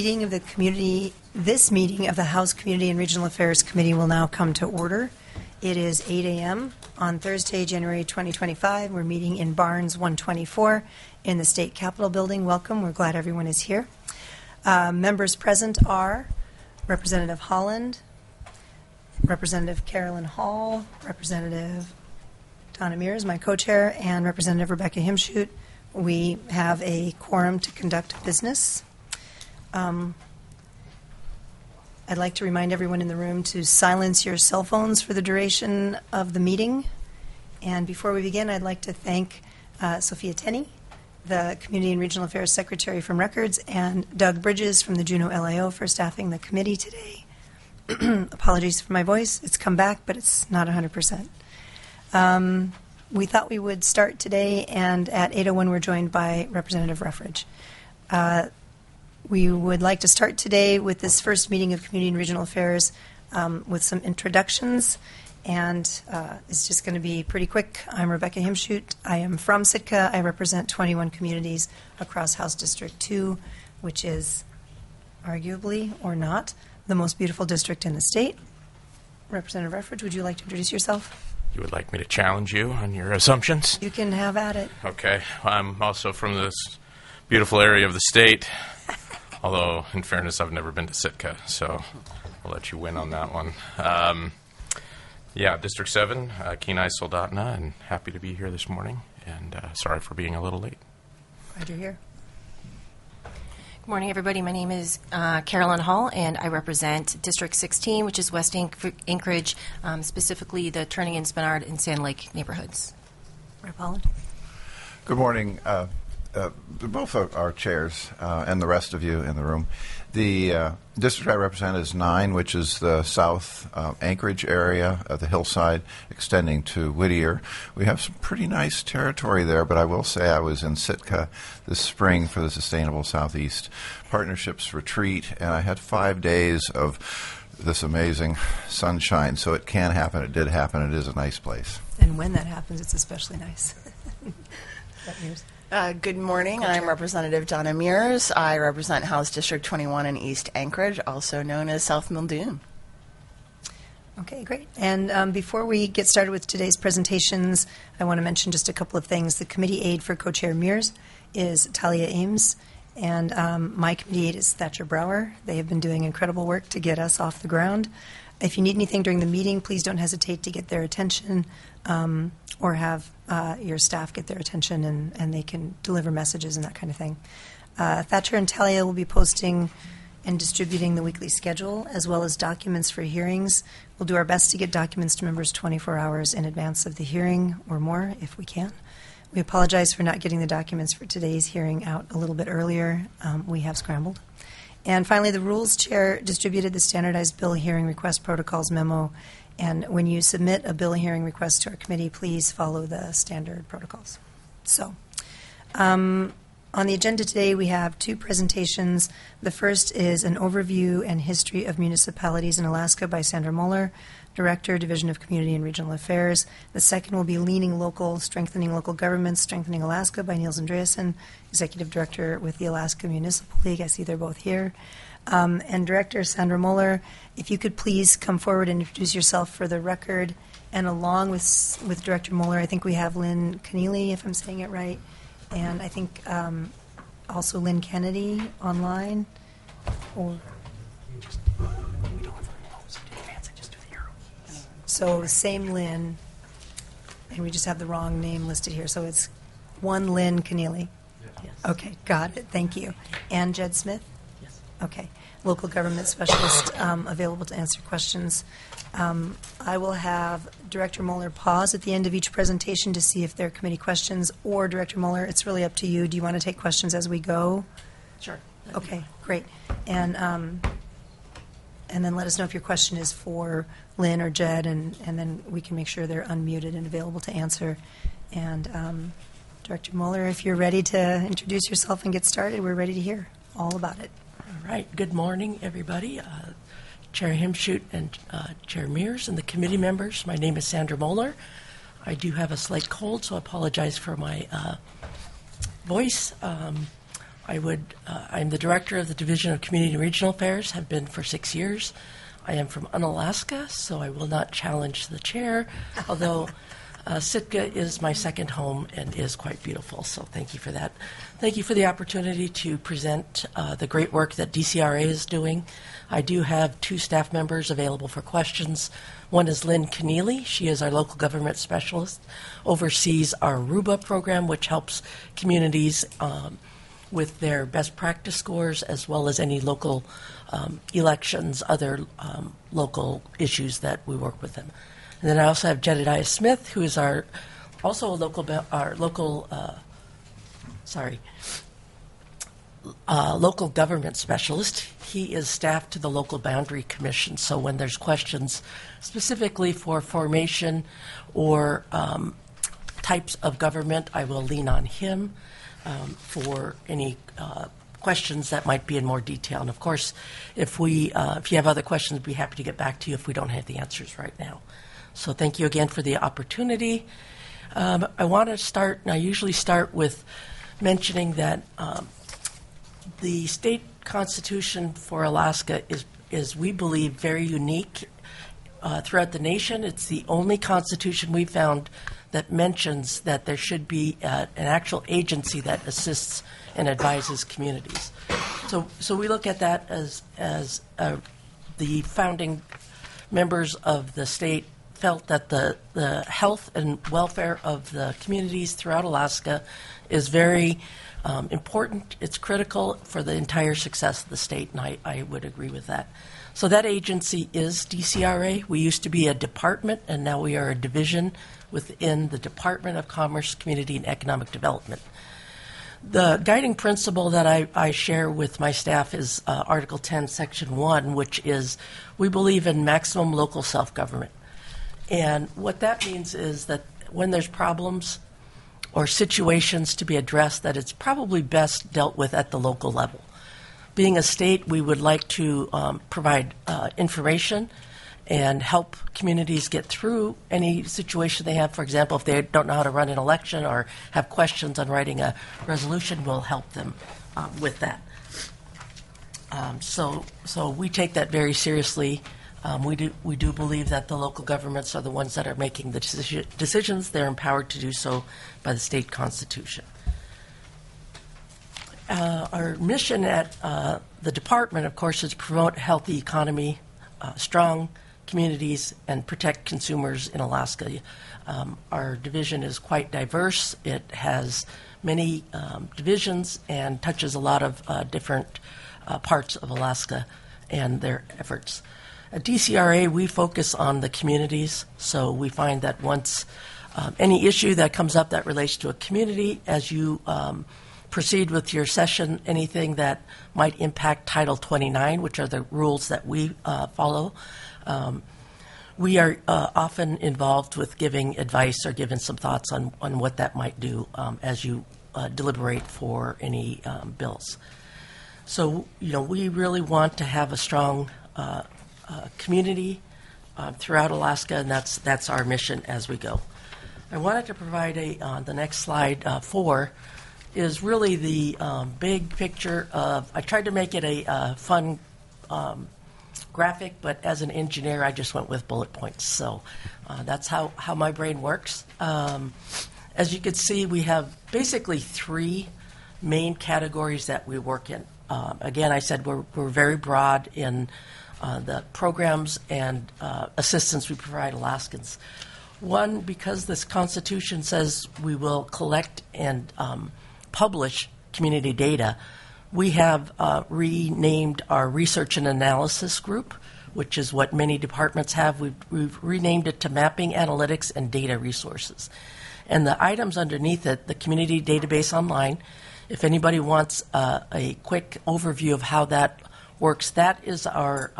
Meeting of the community. This meeting of the House Community and Regional Affairs Committee will now come to order. It is 8 a.m. on Thursday, January 2025. We're meeting in Barnes 124 in the State Capitol Building. Welcome. We're glad everyone is here. Members present are Representative Holland, Representative Carolyn Hall, Representative Donna Mears, my co-chair, and Representative Rebecca Himschoot. We have a quorum to conduct business. I'd like to remind everyone in the room to silence your cell phones for the duration of the meeting. And before we begin, I'd like to thank Sophia Tenney, the Community and Regional Affairs Secretary from Records, and Doug Bridges from the Juneau LIO for staffing the committee today. Apologies for my voice. It's come back, but it's not 100%. We thought we would start today, and at 8:01 we're joined by Representative Ruffridge. We would like to start today with this first meeting of Community and Regional Affairs with some introductions, and it's just going to be pretty quick. I'm Rebecca Himschoot. I am from Sitka. I represent 21 communities across House District 2, which is arguably, or not, the most beautiful district in the state. Representative Ruffridge, would you like to introduce yourself? You would like me to challenge you on your assumptions? You can have at it. Okay. I'm also from this beautiful area of the state, although, in fairness, I've never been to Sitka, so I'll let you win on that one. District 7, Kenai Soldotna, and happy to be here this morning, and sorry for being a little late. Glad you're here. Good morning, everybody. My name is Carolyn Hall, and I represent District 16, which is West Anchorage, specifically the Turning and Spenard and Sand Lake neighborhoods. Rep. Holland. Good morning. Both of our chairs and the rest of you in the room. The district I represent is 9, which is the South Anchorage area of the hillside extending to Whittier. We have some pretty nice territory there, but I will say I was in Sitka this spring for the Sustainable Southeast Partnerships Retreat, and I had 5 days of this amazing sunshine, so it can happen. It did happen. It is a nice place. And when that happens, it's especially nice. Good morning. I'm Representative Donna Mears. I represent House District 21 in East Anchorage, also known as South Muldoon. Okay, great. And before we get started with today's presentations, I want to mention just a couple of things. The committee aide for Co-Chair Mears is Talia Ames, and my committee aide is Thatcher Brower. They have been doing incredible work to get us off the ground. If you need anything during the meeting, please don't hesitate to get their attention or have your staff get their attention, and they can deliver messages and that kind of thing. Thatcher and Talia will be posting and distributing the weekly schedule as well as documents for hearings. We'll do our best to get documents to members 24 hours in advance of the hearing or more if we can. We apologize for not getting the documents for today's hearing out a little bit earlier. We have scrambled. And finally, the Rules Chair distributed the Standardized Bill Hearing Request Protocols memo. And when you submit a bill hearing request to our committee, please follow the standard protocols. So, on the agenda today, we have 2 presentations. The first is an overview and history of municipalities in Alaska by Sandra Moeller, Director, Division of Community and Regional Affairs. The second will be Leaning Local, Strengthening Local Governments, Strengthening Alaska by Niels Andreasen, Executive Director with the Alaska Municipal League. I see they're both here. And Director Sandra Moeller, if you could please come forward and introduce yourself for the record. And along with Director Moeller, I think we have Lynn Keneally, if I'm saying it right, and I think also Lynn Kennedy online. Or so same Lynn, and we just have the wrong name listed here. So it's one Lynn Keneally. Yes. Okay, got it. Thank you. And Jed Smith? Yes. Okay. Local government specialist available to answer questions. I will have Director Moeller pause at the end of each presentation to see if there are committee questions, or Director Moeller, it's really up to you. Do you want to take questions as we go? Sure. Okay, great. And then let us know if your question is for Lynn or Jed, and then we can make sure they're unmuted and available to answer. And Director Moeller, if you're ready to introduce yourself and get started, we're ready to hear all about it. All right. Good morning, everybody. Chair Himschoot and Chair Mears and the committee members. My name is Sandra Moeller. I do have a slight cold, so I apologize for my voice. I'm the director of the Division of Community and Regional Affairs, have been for 6 years. I am from Unalaska, so I will not challenge the chair, although Sitka is my second home and is quite beautiful, so thank you for that. Thank you for the opportunity to present the great work that DCRA is doing. I do have 2 staff members available for questions. One is Lynn Keneally. She is our local government specialist, oversees our RUBA program, which helps communities with their best practice scores, as well as any local elections, other local issues that we work with them. And then I also have Jedediah Smith, who is also a local government specialist. He is staff to the local boundary commission. So when there's questions specifically for formation or types of government, I will lean on him for any questions that might be in more detail. And of course, if you have other questions, we'd be happy to get back to you if we don't have the answers right now. So thank you again for the opportunity. I want to start, and I usually start with mentioning that the state constitution for Alaska is we believe, very unique throughout the nation. It's the only constitution we found that mentions that there should be an actual agency that assists and advises communities. So we look at that as the founding members of the state felt that the health and welfare of the communities throughout Alaska is very important. It's critical for the entire success of the state, and I would agree with that. So that agency is DCRA. We used to be a department, and now we are a division within the Department of Commerce, Community, and Economic Development. The guiding principle that I share with my staff is Article 10, Section 1, which is we believe in maximum local self-government. And what that means is that when there's problems or situations to be addressed, that it's probably best dealt with at the local level. Being a state, we would like to provide information and help communities get through any situation they have. For example, if they don't know how to run an election or have questions on writing a resolution, we'll help them with that. So we take that very seriously. We do believe that the local governments are the ones that are making the decisions. They're empowered to do so by the state constitution. Our mission at the department, of course, is to promote a healthy economy, strong communities, and protect consumers in Alaska. Our division is quite diverse. It has many divisions and touches a lot of different parts of Alaska and their efforts. At DCRA, we focus on the communities, so we find that once any issue that comes up that relates to a community, as you proceed with your session, anything that might impact Title 29, which are the rules that we follow, we are often involved with giving advice or giving some thoughts on what that might do as you deliberate for any bills. So, we really want to have a strong community throughout Alaska, and that's our mission as we go. I wanted to provide the next slide 4 is really the big picture of, I tried to make it a fun graphic, but as an engineer, I just went with bullet points. So that's how my brain works. As you can see, we have basically 3 main categories that we work in. Again, I said we're very broad in the programs and assistance we provide Alaskans. One, because this Constitution says we will collect and publish community data, we have renamed our research and analysis group, which is what many departments have. We've renamed it to Mapping, Analytics, and Data Resources. And the items underneath it, the Community Database Online, if anybody wants a quick overview of how that works, that is our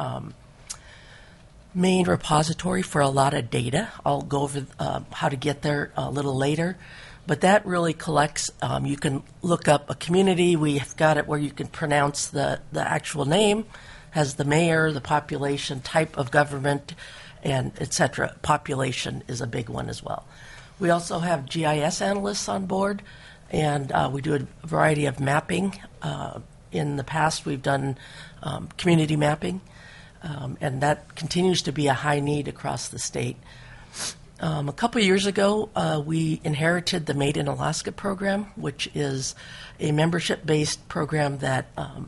main repository for a lot of data. I'll go over how to get there a little later. But that really collects, you can look up a community. We've got it where you can pronounce the actual name, has the mayor, the population, type of government, and et cetera. Population is a big one as well. We also have GIS analysts on board, and we do a variety of mapping. In the past, we've done community mapping, and that continues to be a high need across the state. A couple of years ago, we inherited the Made in Alaska program, which is a membership-based program that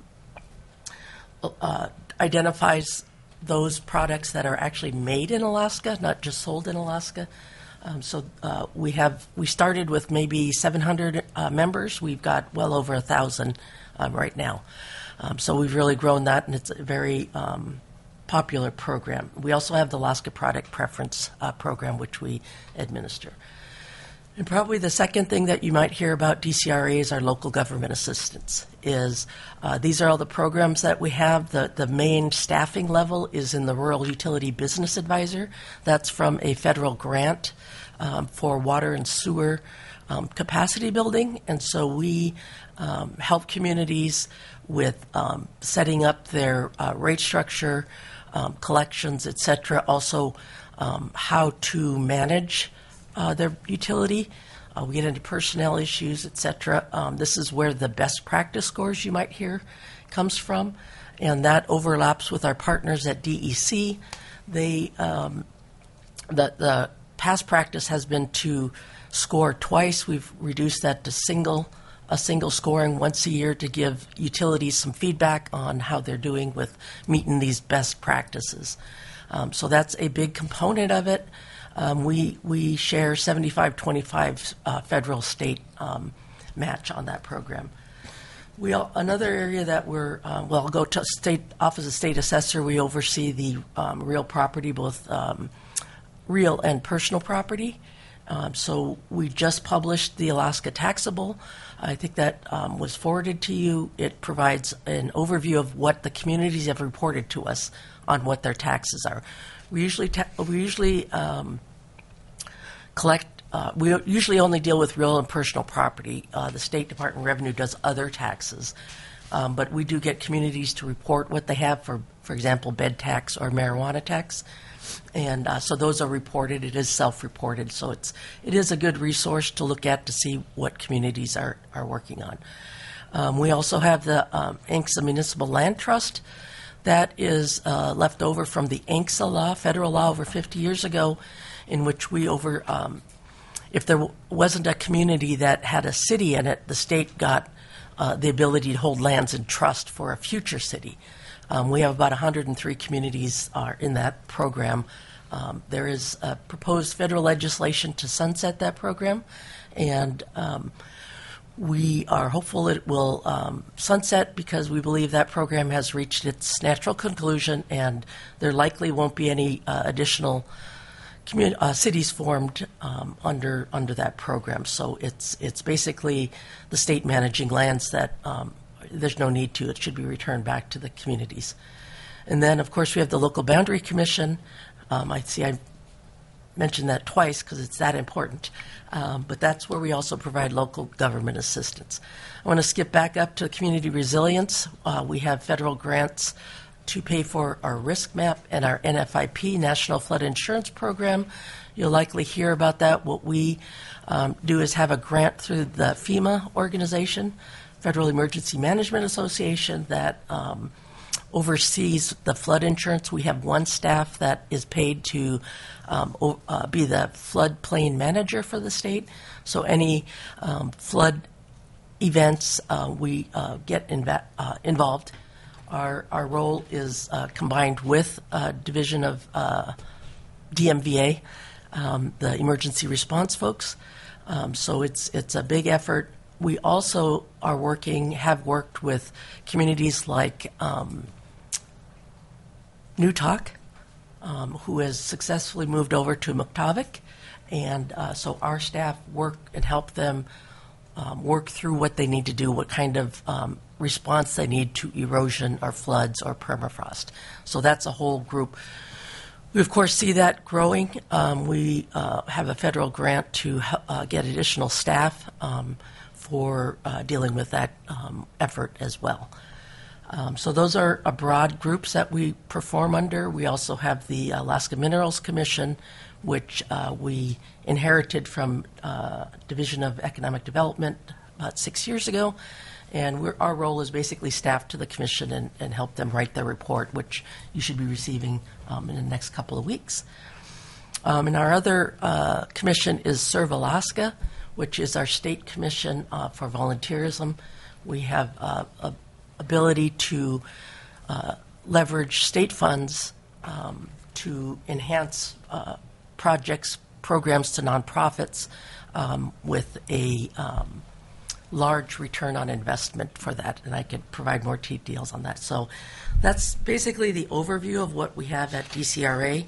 identifies those products that are actually made in Alaska, not just sold in Alaska. We started with maybe 700 members. We've got well over 1,000 right now. So we've really grown that, and it's a very popular program. We also have the Alaska Product Preference program, which we administer. And probably the second thing that you might hear about DCRA is our local government assistance. These are all the programs that we have. The main staffing level is in the Rural Utility Business Advisor. That's from a federal grant for water and sewer capacity building. And so we help communities with setting up their rate structure, collections, et cetera. Also, how to manage their utility. We get into personnel issues, et cetera. This is where the best practice scores you might hear comes from, and that overlaps with our partners at DEC. The past practice has been to score twice. We've reduced that to a single scoring once a year to give utilities some feedback on how they're doing with meeting these best practices. So that's a big component of it. We share 75-25 federal-state match on that program. Another area that I'll go to State Office of State Assessor. We oversee the real property, both real and personal property. So we just published the Alaska Taxable. I think that was forwarded to you. It provides an overview of what the communities have reported to us on what their taxes are. We usually collect. We usually only deal with real and personal property. The State Department of Revenue does other taxes, but we do get communities to report what they have for example, bed tax or marijuana tax, and so those are reported. It is self-reported, so it is a good resource to look at to see what communities are working on. We also have the ANCSA Municipal Land Trust. That is left over from the ANCSA law, federal law over 50 years ago, in which if there wasn't a community that had a city in it, the state got the ability to hold lands in trust for a future city. We have about 103 communities are in that program. There is a proposed federal legislation to sunset that program, and we are hopeful it will sunset because we believe that program has reached its natural conclusion, and there likely won't be any additional cities formed under that program. So it's basically the state managing lands that there's no need to. It should be returned back to the communities. And then, of course, we have the Local Boundary Commission. I mentioned that twice because it's that important. But that's where we also provide local government assistance. I want to skip back up to community resilience. We have federal grants to pay for our risk map and our NFIP, National Flood Insurance Program. You'll likely hear about that. What we do is have a grant through the FEMA organization, Federal Emergency Management Association, that oversees the flood insurance. We have one staff that is paid to be the floodplain manager for the state. So any flood events, we get involved. Our role is combined with Division of DMVA, the emergency response folks. So it's a big effort. We also have worked with communities like Newtok, who has successfully moved over to Muktavic, and so our staff work and help them work through what they need to do, what kind of response they need to erosion or floods or permafrost. So that's a whole group. We, of course, see that growing. We have a federal grant to get additional staff for dealing with that effort as well. So those are broad groups that we perform under. We also have the Alaska Minerals Commission, which we inherited from Division of Economic Development about 6 years ago. And our role is basically staff to the commission and help them write their report, which you should be receiving in the next couple of weeks. And our other commission is Serve Alaska, which is our state commission for volunteerism. We have ability to leverage state funds to enhance projects, programs to nonprofits with a large return on investment for that, and I could provide more details on that. So that's basically the overview of what we have at DCRA.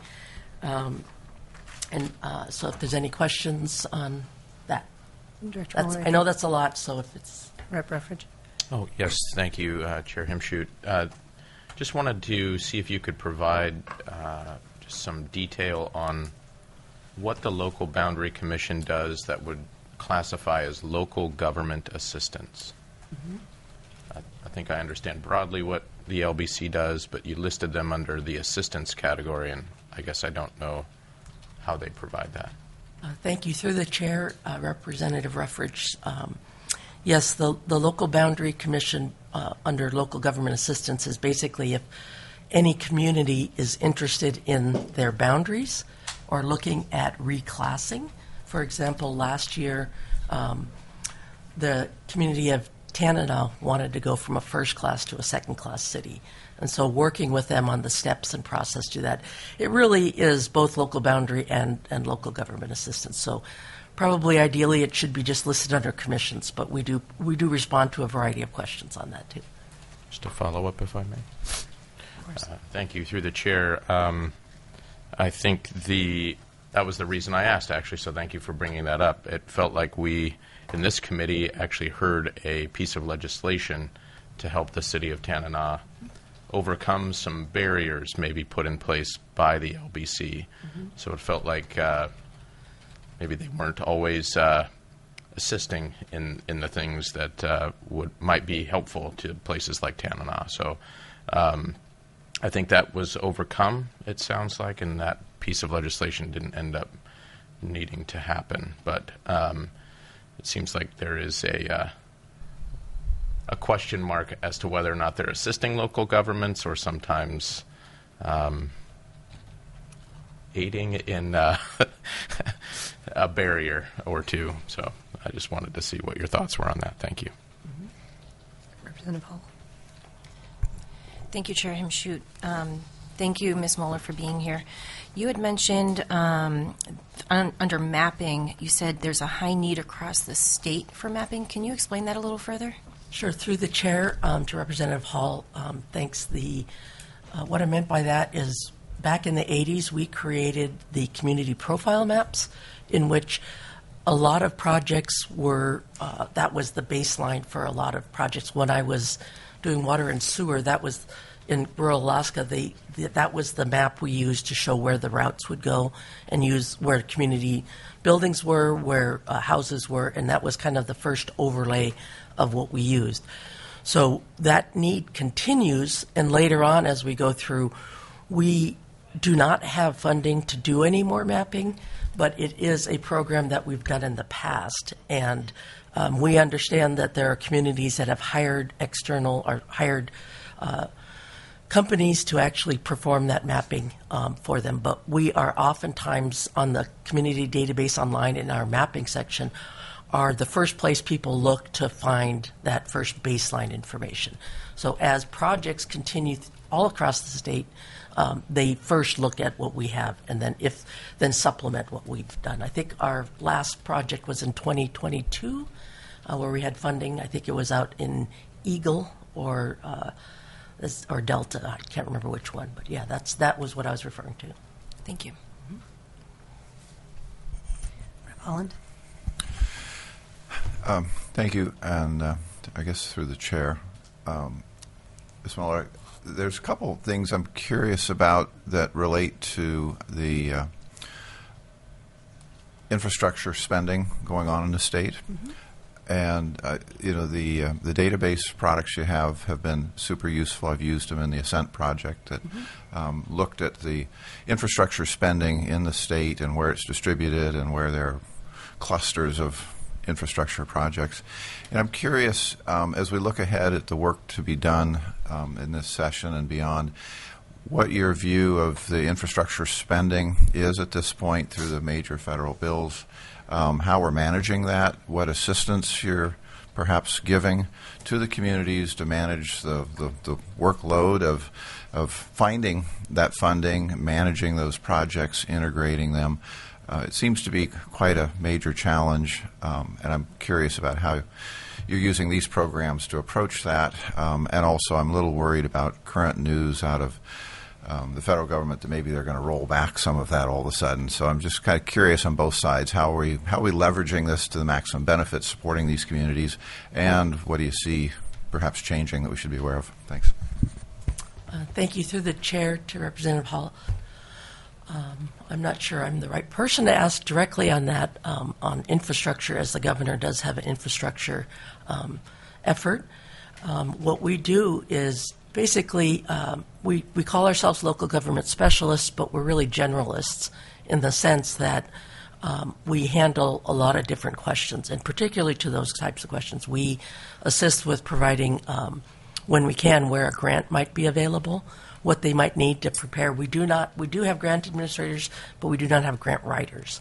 So if there's any questions on that. Director That's, Mueller, I know that's a lot, so if it's... Rep. Ruffridge. Oh, yes, thank you, Chair Himshoot. Just wanted to see if you could provide just some detail on what the Local Boundary Commission does that would classify as local government assistance. I think I understand broadly what the LBC does, but you listed them under the assistance category, and I guess I don't know how they provide that. Thank you. Through the chair, Representative Ruffridge. Yes, the Local Boundary Commission under local government assistance is basically if any community is interested in their boundaries or looking at reclassing. For example, last year, the community of Tanana wanted to go from a first class to a second class city. And so working with them on the steps and process to that, it really is both local boundary and local government assistance. So probably ideally it should be just listed under commissions, but we do respond to a variety of questions on that too. Just a follow-up, if I may. Thank you. Through the chair, I think that was the reason I asked, actually, so thank you for bringing that up. It felt like we, in this committee, actually heard a piece of legislation to help the city of Tanana overcome some barriers maybe put in place by the LBC. So it felt like maybe they weren't always assisting in the things that might be helpful to places like Tanana. So I think that was overcome, it sounds like, and that piece of legislation didn't end up needing to happen. But it seems like there is a question mark as to whether or not they're assisting local governments or sometimes aiding in a barrier or two. So I just wanted to see what your thoughts were on that. Thank you. Representative Hall. Thank you, Chair Himshoot. Thank you, Ms. Mueller, for being here. You had mentioned under mapping, you said there's a high need across the state for mapping. Can you explain that a little further? Sure. Through the chair to Representative Hall, thanks. What I meant by that is back in the 80s, we created the community profile maps in which a lot of projects were, that was the baseline for a lot of projects. When I was doing water and sewer, that was in rural Alaska, that was the map we used to show where the routes would go and use where community buildings were, where houses were, and that was kind of the first overlay of what we used. So that need continues, and later on as we go through, we do not have funding to do any more mapping, but it is a program that we've done in the past, and we understand that there are communities that have hired external or hired companies to actually perform that mapping for them. But we are oftentimes on the community database online in our mapping section are the first place people look to find that first baseline information. So as projects continue all across the state, they first look at what we have and then supplement what we've done. I think our last project was in 2022 where we had funding. I think it was out in Eagle or Delta. I can't remember which one, but yeah, that was what I was referring to. Thank you. Rep. Holland. Thank you, and I guess through the chair, Ms. Mueller, there's a couple things I'm curious about that relate to the infrastructure spending going on in the state. And the database products you have been super useful. I've used them in the Ascent project that looked at the infrastructure spending in the state and where it's distributed and where there are clusters of infrastructure projects. And I'm curious, as we look ahead at the work to be done in this session and beyond, what your view of the infrastructure spending is at this point through the major federal bills, how we're managing that, what assistance you're perhaps giving to the communities to manage the workload of finding that funding, managing those projects, integrating them. It seems to be quite a major challenge, and I'm curious about how you're using these programs to approach that. And also, I'm a little worried about current news out of the federal government that maybe they're going to roll back some of that all of a sudden. So I'm just kind of curious on both sides. How are we leveraging this to the maximum benefit, supporting these communities, and what do you see perhaps changing that we should be aware of? Thanks. Thank you. Through the chair to Representative Hall. I'm not sure I'm the right person to ask directly on that, on infrastructure, as the governor does have an infrastructure effort. What we do is basically we call ourselves local government specialists, but we're really generalists in the sense that we handle a lot of different questions, and particularly to those types of questions. We assist with providing, when we can, where a grant might be available, what they might need to prepare. We do have grant administrators, but we do not have grant writers.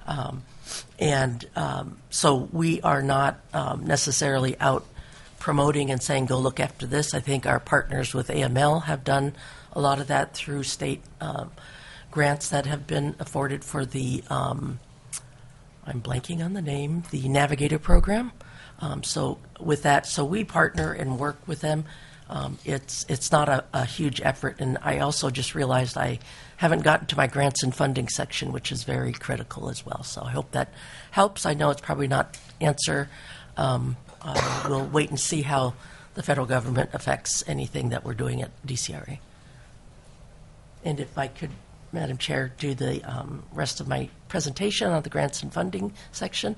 So we are not necessarily out promoting and saying, go look after this. I think our partners with AML have done a lot of that through state grants that have been afforded for the, I'm blanking on the name, the Navigator program. So with that, so we partner and work with them. It's not a huge effort, and I also just realized I haven't gotten to my grants and funding section, which is very critical as well. So I hope that helps. I know it's probably not answer. We'll wait and see how the federal government affects anything that we're doing at DCRA. And if I could, Madam Chair, do the rest of my presentation on the grants and funding section.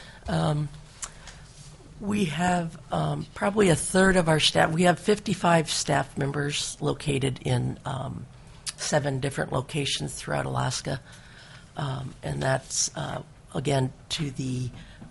We have probably a third of our staff. We have 55 staff members located in 7 different locations throughout Alaska. And that's, again, to the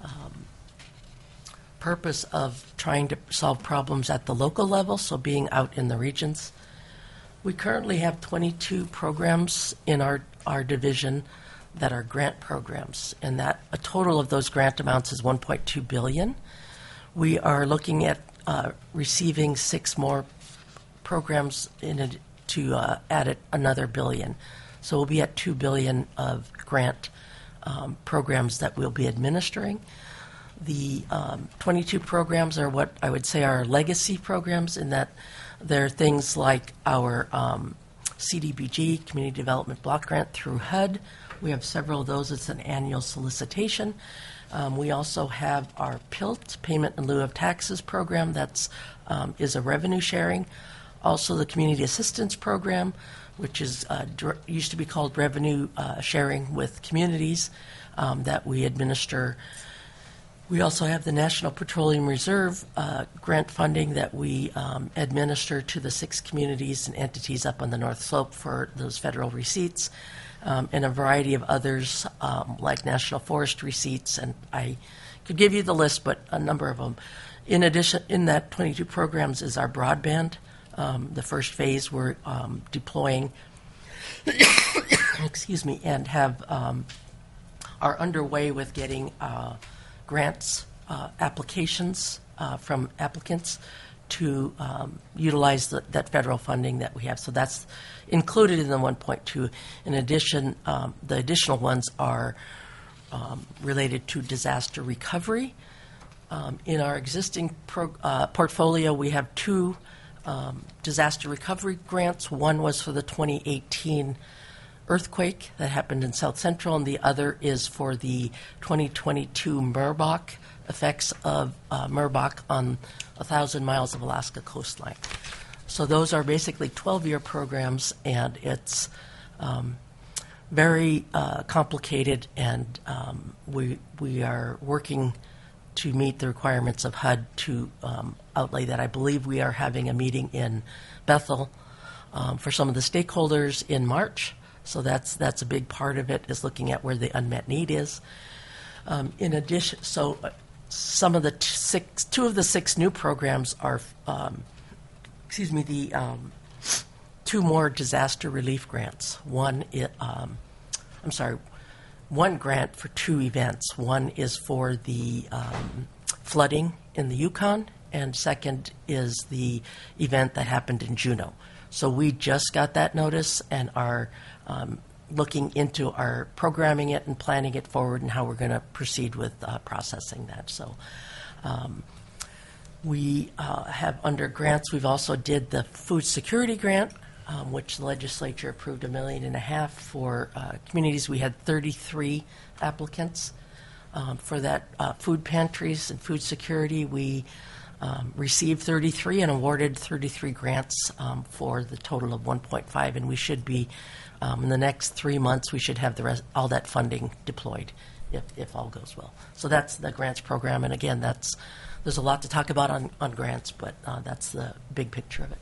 purpose of trying to solve problems at the local level, so being out in the regions. We currently have 22 programs in our division that are grant programs, and that a total of those grant amounts is $1.2 billion. We are looking at receiving 6 more programs to add another $1 billion. So we'll be at $2 billion of grant programs that we'll be administering. The 22 programs are what I would say are legacy programs, in that they're things like our CDBG, Community Development Block Grant through HUD. We have several of those. It's an annual solicitation. We also have our PILT, Payment in Lieu of Taxes program, that's is a revenue sharing. Also the Community Assistance Program, which is used to be called Revenue Sharing with Communities, that we administer. We also have the National Petroleum Reserve grant funding that we administer to the 6 communities and entities up on the North Slope for those federal receipts, and a variety of others like National Forest receipts. And I could give you the list, but a number of them. In addition, in that 22 programs is our broadband. The first phase we're deploying, excuse me, and have are underway with getting grants, applications from applicants to utilize that federal funding that we have. So that's included in the 1.2. In addition, the additional ones are related to disaster recovery. In our existing portfolio, we have 2 disaster recovery grants. One was for the 2018 earthquake that happened in South Central, and the other is for the 2022 Merbach effects of Merbach on 1,000 miles of Alaska coastline. So those are basically 12-year programs, and it's very complicated, and we are working to meet the requirements of HUD to outlay that. I believe we are having a meeting in Bethel for some of the stakeholders in March. So that's a big part of it, is looking at where the unmet need is. In addition, some of the two of the 6 new programs are, two more disaster relief grants. One grant for 2 events. One is for the flooding in the Yukon, and second is the event that happened in Juneau. So we just got that notice and are looking into our programming it and planning it forward and how we're going to proceed with processing that. So we have under grants, we've also did the food security grant, which the legislature approved $1.5 million for communities. We had 33 applicants for that food pantries and food security. We received 33 and awarded 33 grants for the total of 1.5, and we should be in the next 3 months. We should have all that funding deployed if all goes well. So that's the grants program, and again, there's a lot to talk about on grants, but that's the big picture of it.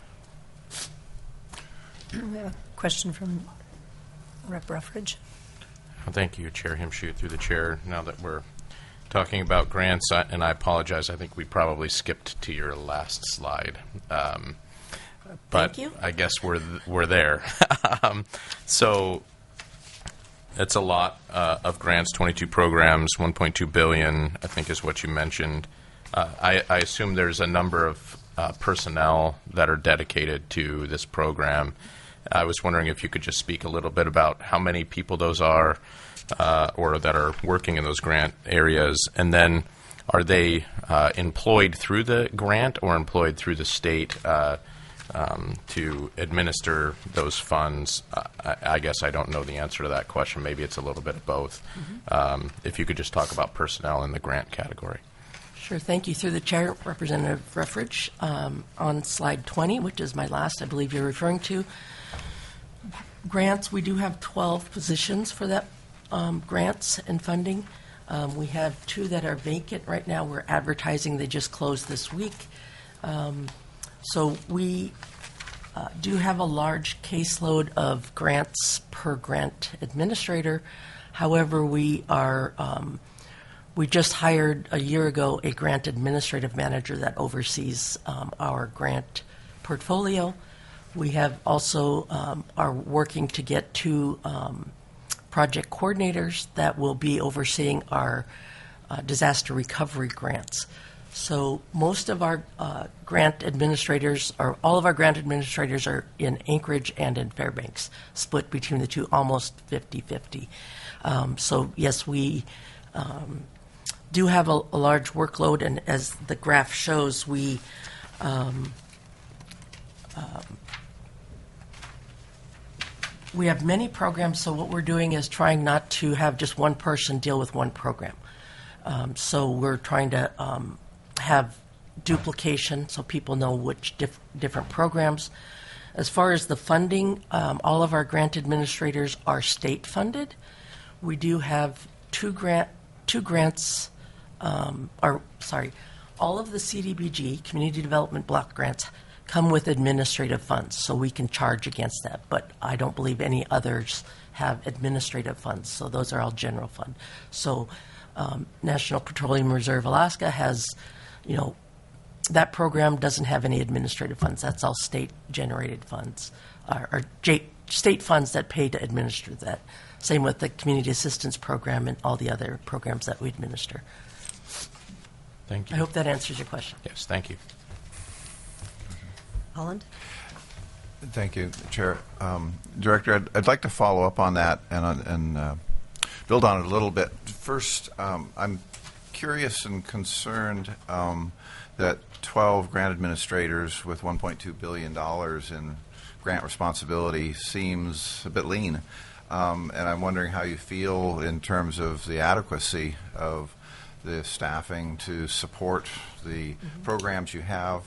We have a question from Rep. Ruffridge. Thank you, Chair Himshoot, through the chair. Now that we're talking about grants, and I apologize, I think we probably skipped to your last slide. But Thank you. I guess we're there. So it's a lot of grants, 22 programs, $1.2 billion, I think is what you mentioned. I assume there's a number of personnel that are dedicated to this program. I was wondering if you could just speak a little bit about how many people those are or that are working in those grant areas, and then are they employed through the grant or employed through the state to administer those funds? I guess I don't know the answer to that question. Maybe it's a little bit of both. Mm-hmm. If you could just talk about personnel in the grant category. Sure. Thank you. Through the chair, Representative Ruffridge. On slide 20, which is my last, I believe you're referring to, grants, we do have 12 positions for that grants and funding. We have 2 that are vacant right now. We're advertising. They just closed this week. So we do have a large caseload of grants per grant administrator. However, we just hired a year ago a grant administrative manager that oversees our grant portfolio. We have also are working to get 2 project coordinators that will be overseeing our disaster recovery grants. So most of our grant administrators, or all of our grant administrators, are in Anchorage and in Fairbanks, split between the 2, almost 50-50. So yes, we do have a large workload, and as the graph shows, we have many programs, so what we're doing is trying not to have just one person deal with one program. So we're trying to have duplication so people know which different programs. As far as the funding, all of our grant administrators are state funded. We do have 2 grants, all of the CDBG, Community Development Block Grants, come with administrative funds, so we can charge against that. But I don't believe any others have administrative funds, so those are all general fund. So National Petroleum Reserve Alaska has, that program doesn't have any administrative funds. That's all state-generated funds, or state funds that pay to administer that. Same with the Community Assistance Program and all the other programs that we administer. Thank you. I hope that answers your question. Yes, thank you. Holland? Thank you, Chair. Director, I'd like to follow up on that and build on it a little bit. First, I'm curious and concerned that 12 grant administrators with $1.2 billion in grant responsibility seems a bit lean. And I'm wondering how you feel in terms of the adequacy of the staffing to support the programs you have.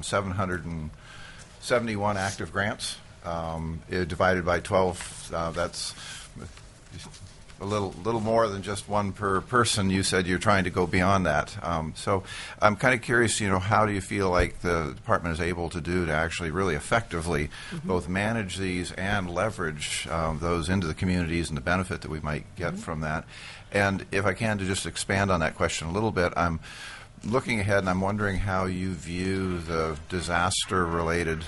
771 active grants divided by 12. That's a little more than just one per person. You said you're trying to go beyond that. So I'm kind of curious, how do you feel like the department is able to do to actually really effectively both manage these and leverage those into the communities and the benefit that we might get from that? And if I can, to just expand on that question a little bit, I'm looking ahead and I'm wondering how you view the disaster-related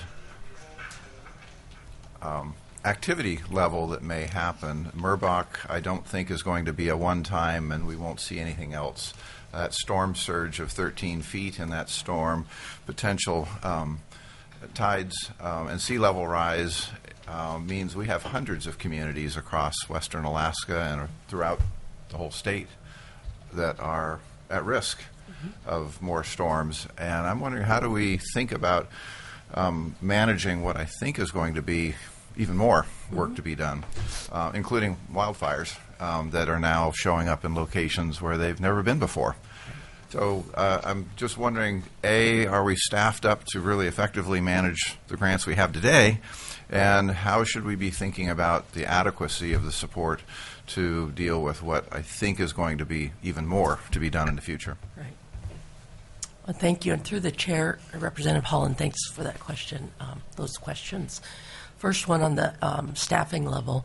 activity level that may happen. Merbach, I don't think, is going to be a one-time, and we won't see anything else. That storm surge of 13 feet in that storm, potential tides and sea level rise means we have hundreds of communities across western Alaska and throughout the whole state that are at risk of more storms. And I'm wondering, how do we think about managing what I think is going to be even more work to be done, including wildfires that are now showing up in locations where they've never been before. So I'm just wondering, A, are we staffed up to really effectively manage the grants we have today, and how should we be thinking about the adequacy of the support to deal with what I think is going to be even more to be done in the future? Right. Well, thank you. And through the chair, Representative Holland, thanks for that question, those questions. First one on the staffing level,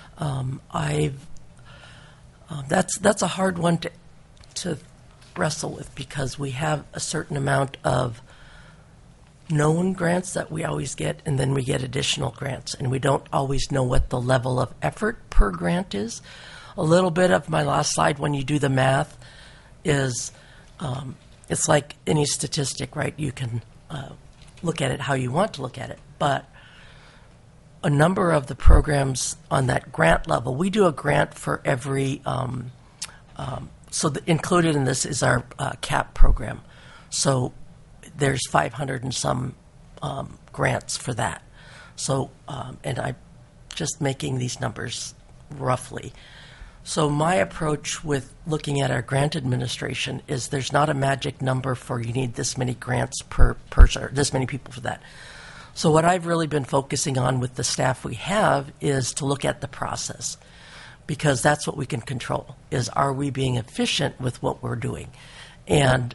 that's a hard one to wrestle with, because we have a certain amount of known grants that we always get, and then we get additional grants, and we don't always know what the level of effort per grant is. A little bit of my last slide, when you do the math, is it's like any statistic, right? You can look at it how you want to look at it, but a number of the programs on that grant level, we do a grant for every, included in this is our CAP program. So there's 500 and some grants for that. So, and I'm just making these numbers roughly. So my approach with looking at our grant administration is there's not a magic number for you need this many grants per person, or this many people for that. So what I've really been focusing on with the staff we have is to look at the process, because that's what we can control, is are we being efficient with what we're doing. And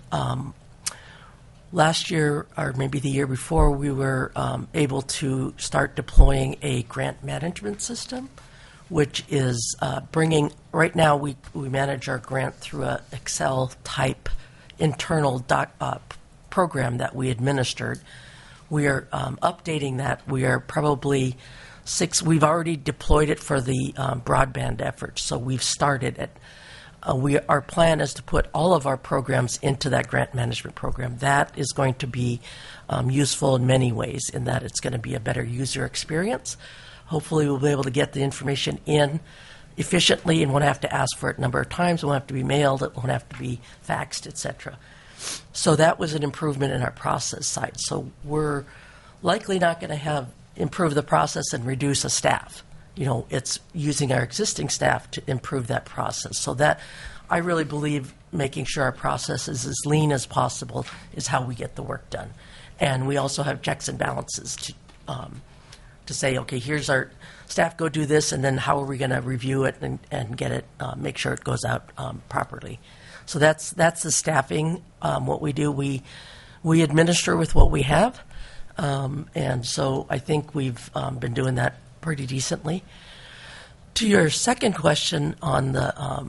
last year, or maybe the year before, we were able to start deploying a grant management system, which is bringing, right now we manage our grant through an Excel-type internal program that we administered. We are updating that. We are probably we've already deployed it for the broadband effort, so we've started it. Our plan is to put all of our programs into that grant management program. That is going to be useful in many ways, in that it's going to be a better user experience. Hopefully we'll be able to get the information in efficiently and won't have to ask for it a number of times. It won't have to be mailed. It won't have to be faxed, etc. So that was an improvement in our process side. So we're likely not going to improve the process and reduce a staff. It's using our existing staff to improve that process. So that, I really believe, making sure our process is as lean as possible is how we get the work done. And we also have checks and balances to say, okay, here's our staff, go do this, and then how are we going to review it and get it, make sure it goes out properly. So that's the staffing. What we do, we administer with what we have, and so I think we've been doing that pretty decently. To your second question on the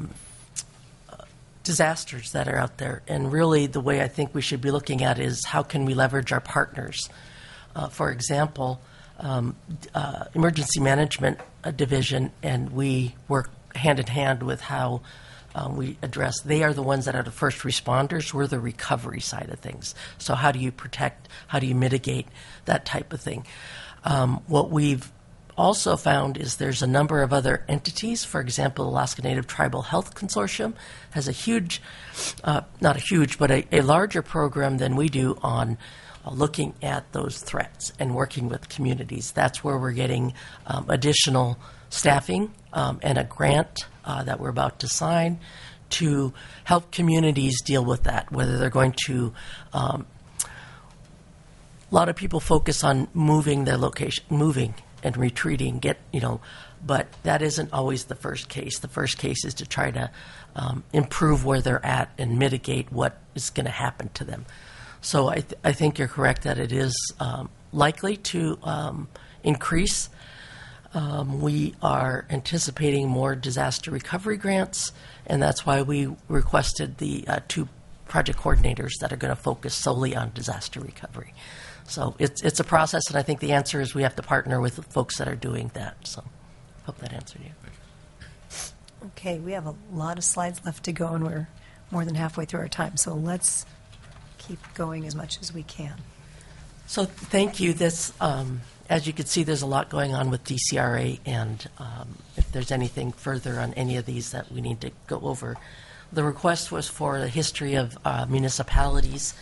disasters that are out there, and really the way I think we should be looking at it is how can we leverage our partners. For example, Emergency Management Division, and we work hand in hand with how we address. They are the ones that are the first responders. We're the recovery side of things. So how do you protect? How do you mitigate that type of thing? What we've also found is there's a number of other entities. For example, Alaska Native Tribal Health Consortium has a huge, not a huge, but a larger program than we do on looking at those threats and working with communities. That's where we're getting additional staffing and a grant that we're about to sign to help communities deal with that, whether they're going to a lot of people focus on moving their location, moving and retreating, but that isn't always the first case. The first case is to try to improve where they're at and mitigate what is going to happen to them. So I think you're correct that it is likely to increase. We are anticipating more disaster recovery grants, and that's why we requested the 2 project coordinators that are going to focus solely on disaster recovery. So it's a process, and I think the answer is we have to partner with the folks that are doing that. So I hope that answered you. Okay, we have a lot of slides left to go, and we're more than halfway through our time. So let's keep going as much as we can. So thank you. This, as you can see, there's a lot going on with DCRA, and if there's anything further on any of these that we need to go over. The request was for the history of municipalities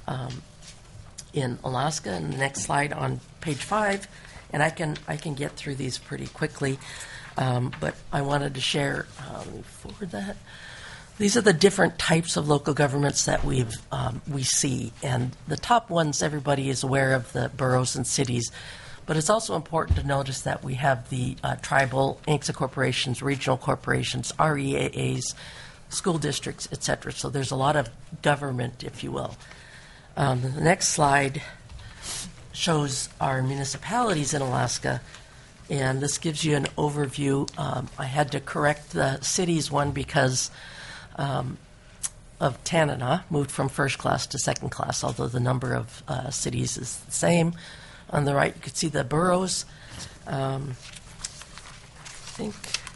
in Alaska. And the next slide on page 5, and I can get through these pretty quickly, but I wanted to share. Let me forward that. These are the different types of local governments that we see, and the top ones everybody is aware of, the boroughs and cities. But it's also important to notice that we have the tribal ANCSA corporations, regional corporations, REAAs, school districts, et cetera. So there's a lot of government, if you will. The next slide shows our municipalities in Alaska, and this gives you an overview. I had to correct the cities one because of Tanana, moved from first class to second class, although the number of cities is the same. On the right, you can see the boroughs, I think.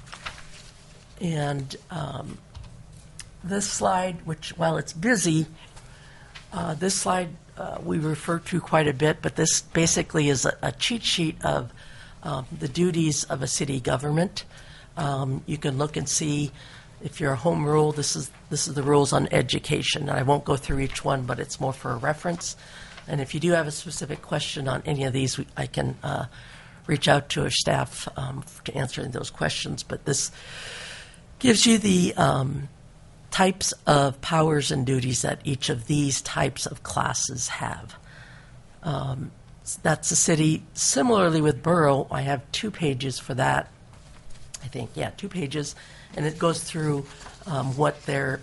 And this slide, which, while it's busy, this slide we refer to quite a bit, but this basically is a cheat sheet of the duties of a city government. You can look and see, if you're a home rule, this is the rules on education. And I won't go through each one, but it's more for a reference. And if you do have a specific question on any of these, I can reach out to our staff to answer those questions. But this gives you the types of powers and duties that each of these types of classes have. That's the city. Similarly with borough, I have 2 pages for that. I think, 2 pages. And it goes through what their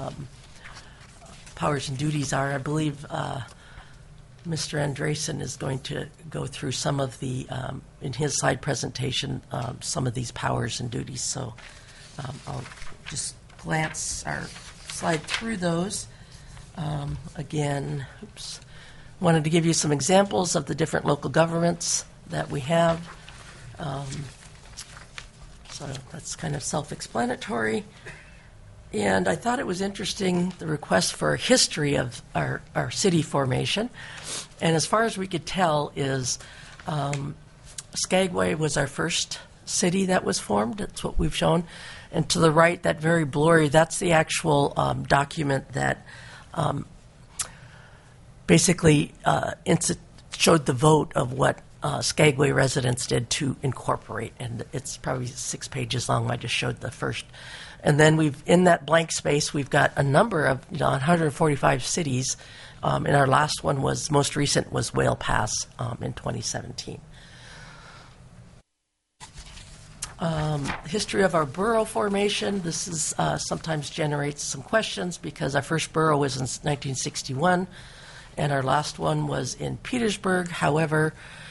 powers and duties are. I believe Mr. Andresen is going to go through some of the, in his slide presentation, some of these powers and duties. So I'll just glance or slide through those. Again, wanted to give you some examples of the different local governments that we have. So that's kind of self-explanatory. And I thought it was interesting, the request for a history of our city formation. And as far as we could tell is Skagway was our first city that was formed. That's what we've shown. And to the right, that very blurry, that's the actual document that basically showed the vote of what Skagway residents did to incorporate. And it's probably 6 pages long. I just showed the first. And then in that blank space, we've got a number of 145 cities. And our last one most recent was Whale Pass in 2017. History of our borough formation. This is sometimes generates some questions because our first borough was in 1961, and our last one was in Petersburg. However,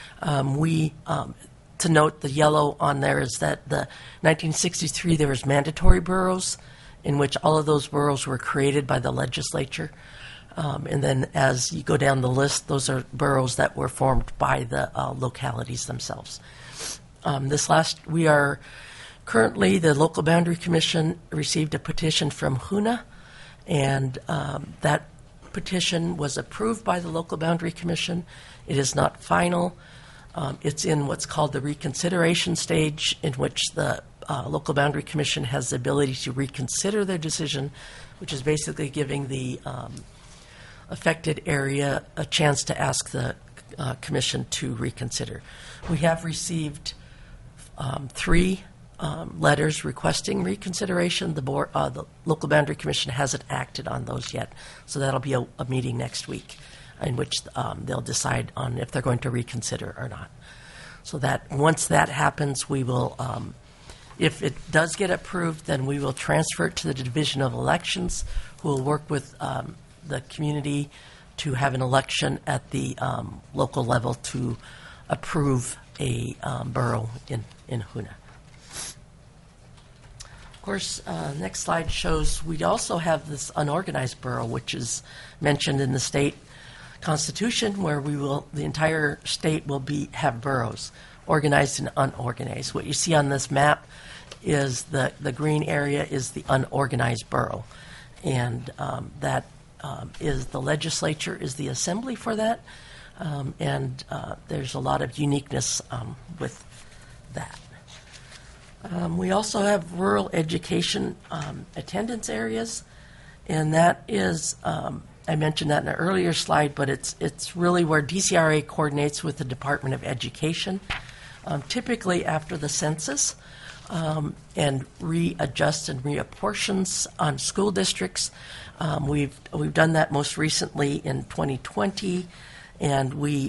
to note, the yellow on there is that the 1963 there was mandatory boroughs, in which all of those boroughs were created by the legislature. And then as you go down the list, those are boroughs that were formed by the localities themselves. We are currently, the Local Boundary Commission received a petition from HUNA, and that petition was approved by the Local Boundary Commission. It is not final. It's in what's called the reconsideration stage, in which the Local Boundary Commission has the ability to reconsider their decision, which is basically giving the affected area a chance to ask the Commission to reconsider. We have received 3 letters requesting reconsideration. The Local Boundary Commission hasn't acted on those yet, so that'll be a meeting next week in which they'll decide on if they're going to reconsider or not. So that once that happens, we will, if it does get approved, then we will transfer it to the Division of Elections, who will work with the community to have an election at the local level to approve a borough in Hoonah. Of course, next slide shows we also have this unorganized borough, which is mentioned in the state constitution, where the entire state will have boroughs, organized and unorganized. What you see on this map is the green area is the unorganized borough, and that is the legislature is the assembly for that, and there's a lot of uniqueness with that. We also have rural education attendance areas, and that is, I mentioned that in an earlier slide, but it's really where DCRA coordinates with the Department of Education, typically after the census, and readjusts and reapportions on school districts. We've done that most recently in 2020, and we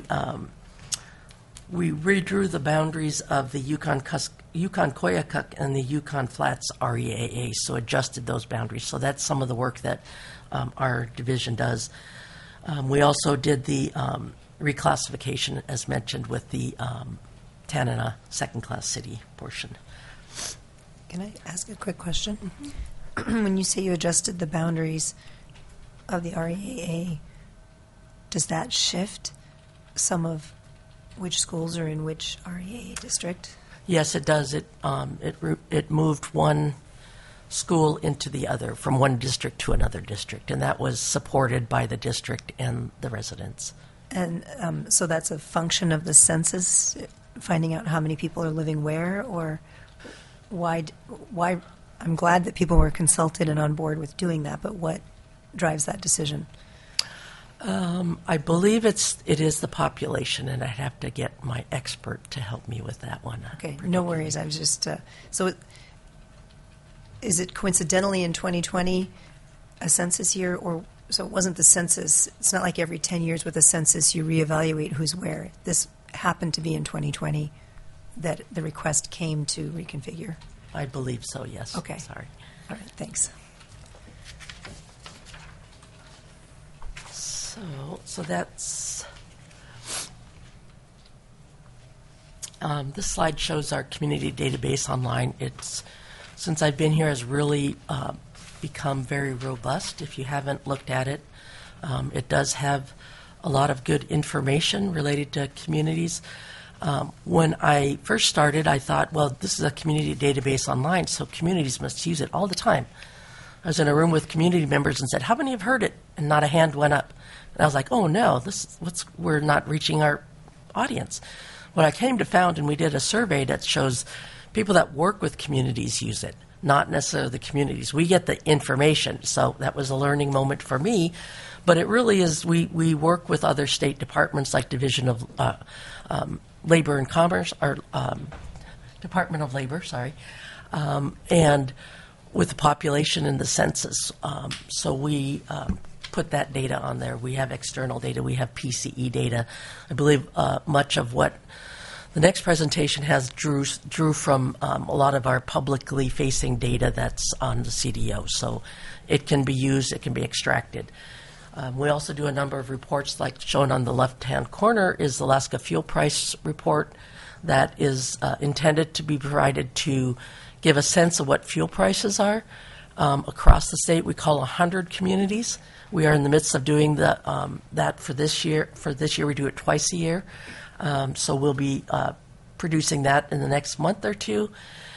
redrew the boundaries of the Yukon-Koyukuk and the Yukon Flats REAA, so adjusted those boundaries. So that's some of the work that our division does. We also did the reclassification, as mentioned, with the Tanana second-class city portion. Can I ask a quick question? When you say you adjusted the boundaries of the REAA, does that shift some of which schools are in which REAA district? Yes, it does. It moved one school into the other, from one district to another district, and that was supported by the district and the residents. And so that's a function of the census, finding out how many people are living where, or why? I'm glad that people were consulted and on board with doing that, but what drives that decision? I believe it is the population, and I'd have to get my expert to help me with that one. Okay, no worries. I was just is it coincidentally in 2020 a census year, or so it wasn't the census? It's not like every 10 years with a census you reevaluate who's where. This happened to be in 2020 that the request came to reconfigure. I believe so. Yes. Okay. Sorry. All right. Thanks. So that's this slide shows our community database online. It's, since I've been here, has really become very robust. If you haven't looked at it, it does have a lot of good information related to communities. When I first started, I thought, well, this is a community database online, so communities must use it all the time. I was in a room with community members and said, how many have heard it? And not a hand went up. And I was like, oh no, we're not reaching our audience. What I came to found, and we did a survey that shows people that work with communities use it, not necessarily the communities. We get the information, so that was a learning moment for me. But it really is, we work with other state departments like Division of Labor and Commerce, or Department of Labor, and with the population and the census. So we put that data on there. We have external data. We have PCE data. I believe much of what the next presentation has drew from a lot of our publicly facing data that's on the CDO. So it can be used, it can be extracted. We also do a number of reports, like shown on the left-hand corner is the Alaska Fuel Price Report that is intended to be provided to give a sense of what fuel prices are across the state. We call 100 communities. We are in the midst of doing that for this year. For this year, we do it twice a year. So we'll be producing that in the next month or two.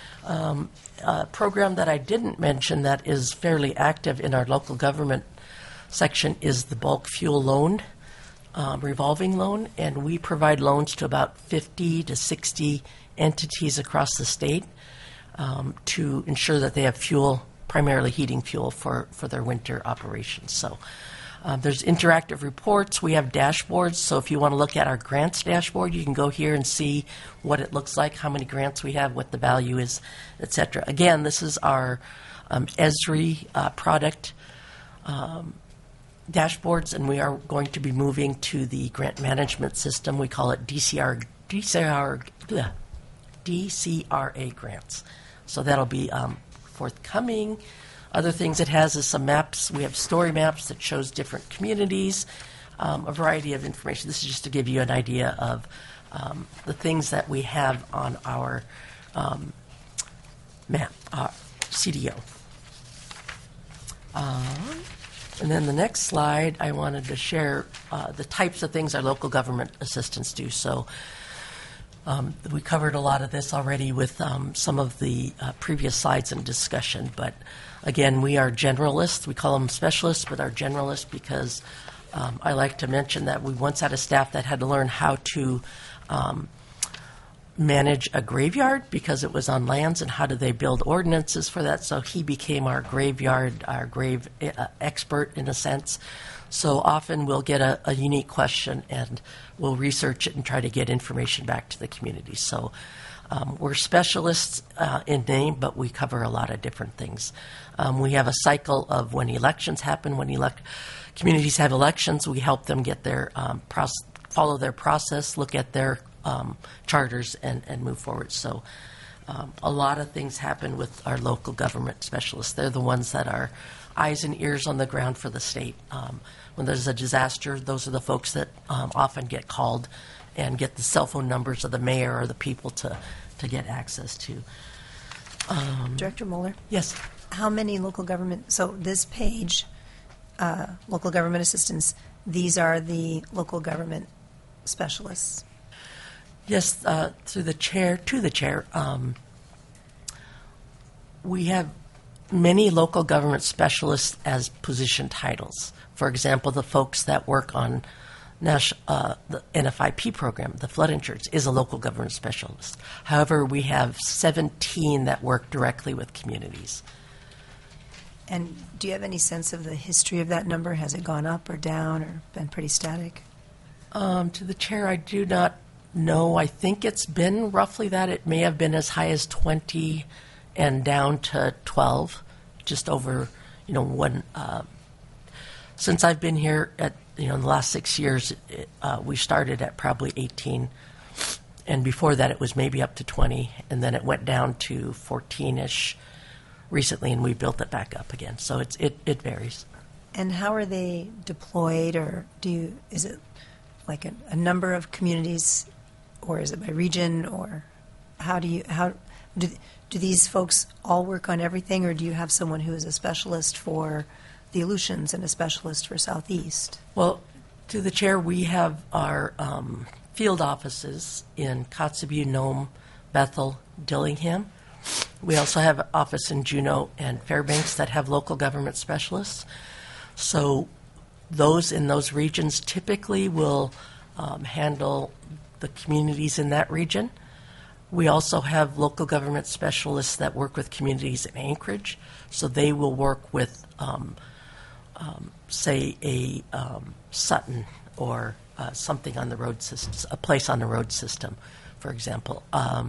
A program that I didn't mention that is fairly active in our local government section is the bulk fuel loan, revolving loan, and we provide loans to about 50 to 60 entities across the state to ensure that they have fuel, primarily heating fuel, for their winter operations. So there's interactive reports. We have dashboards, so if you want to look at our grants dashboard, you can go here and see what it looks like, how many grants we have, what the value is, etc. Again, this is our ESRI product dashboards, and we are going to be moving to the grant management system. We call it DCR DCRA grants. So that'll be forthcoming. Other things it has is some maps. We have story maps that shows different communities, a variety of information. This is just to give you an idea of the things that we have on our map, CDO. And then the next slide, I wanted to share the types of things our local government assistants do. So we covered a lot of this already with some of the previous slides and discussion. But again, we are generalists. We call them specialists, but are generalists because I like to mention that we once had a staff that had to learn how to manage a graveyard because it was on lands, and how do they build ordinances for that. So he became our graveyard, our grave expert in a sense. So often we'll get a unique question and we'll research it and try to get information back to the community. So we're specialists in name, but we cover a lot of different things. We have a cycle of when elections happen, when communities have elections, we help them get their follow their process, look at their charters, and move forward. So a lot of things happen with our local government specialists. They're the ones that are eyes and ears on the ground for the state. When there's a disaster, those are the folks that often get called and get the cell phone numbers of the mayor or the people to get access to. Director Moeller? Yes. How many local government, so this page, local government assistants, these are the local government specialists? Yes, to the chair, we have many local government specialists as position titles. For example, the folks that work on the NFIP program, the flood insurance, is a local government specialist. However, we have 17 that work directly with communities. And do you have any sense of the history of that number? Has it gone up or down or been pretty static? To the chair, I do not know. I think it's been roughly that. It may have been as high as 20 and down to 12, just over, one. Since I've been here in the last 6 years, we started at probably 18. And before that, it was maybe up to 20. And then it went down to 14-ish recently, and we built it back up again. So it varies. And how are they deployed, or is it like a number of communities, or is it by region, or how do these folks all work on everything, or do you have someone who is a specialist for the Aleutians and a specialist for Southeast? Well, to the chair, we have our field offices in Kotzebue, Nome, Bethel, Dillingham. We also have an office in Juneau and Fairbanks that have local government specialists. So those in those regions typically will handle the communities in that region. We also have local government specialists that work with communities in Anchorage. So they will work with, say, a Sutton or something on the road system, a place on the road system, for example.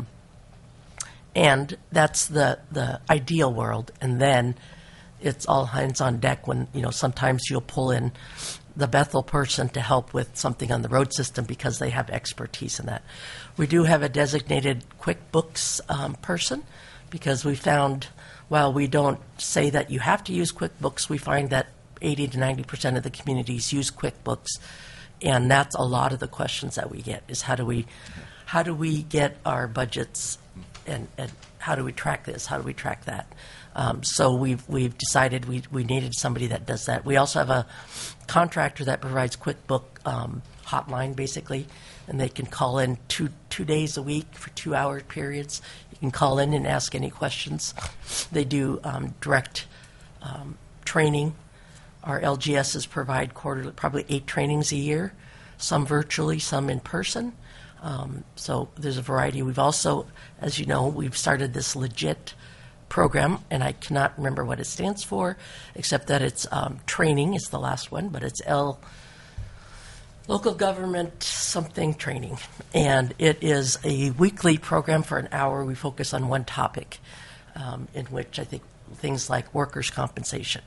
And that's the ideal world. And then it's all hands on deck when, sometimes you'll pull in the Bethel person to help with something on the road system because they have expertise in that. We do have a designated QuickBooks person because we found, while we don't say that you have to use QuickBooks, we find that 80 to 90% of the communities use QuickBooks. And that's a lot of the questions that we get is how do we get our budgets and how do we track this? How do we track that? So we've decided we needed somebody that does that. We also have a contractor that provides QuickBook hotline, basically, and they can call in two days a week for 2-hour periods. You can call in and ask any questions. They do direct training. Our LGSs provide quarterly, probably 8 trainings a year, some virtually, some in person. So there's a variety. We've also, as you know, we've started this LEGIT program, and I cannot remember what it stands for, except that it's training is the last one, but it's Local Government Something Training. And it is a weekly program for an hour. We focus on one topic, in which I think things like workers' compensation.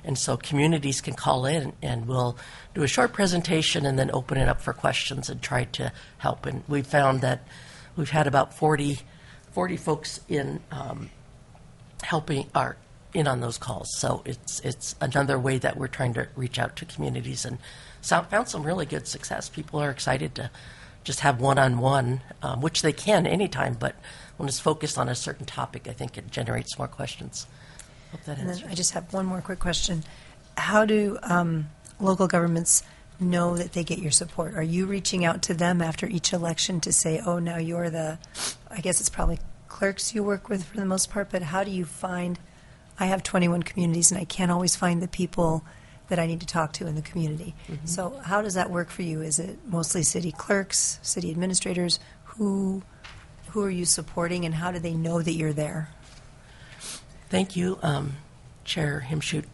And so communities can call in, and we'll do a short presentation and then open it up for questions and try to help. And we found that we've had about 40 folks in helping are in on those calls. So it's another way that we're trying to reach out to communities, and found some really good success. People are excited to just have one-on-one, which they can anytime, but when it's focused on a certain topic, I think it generates more questions. Hope that And answers. then I just have one more quick question. How do local governments know that they get your support? Are you reaching out to them after each election to say, oh, now you're the, I guess it's probably clerks you work with for the most part, but how do you find, I have 21 communities and I can't always find the people that I need to talk to in the community. So how does that work for you? Is it mostly city clerks, city administrators? Who are you supporting, and how do they know that you're there? Thank you, Chair Himshoot.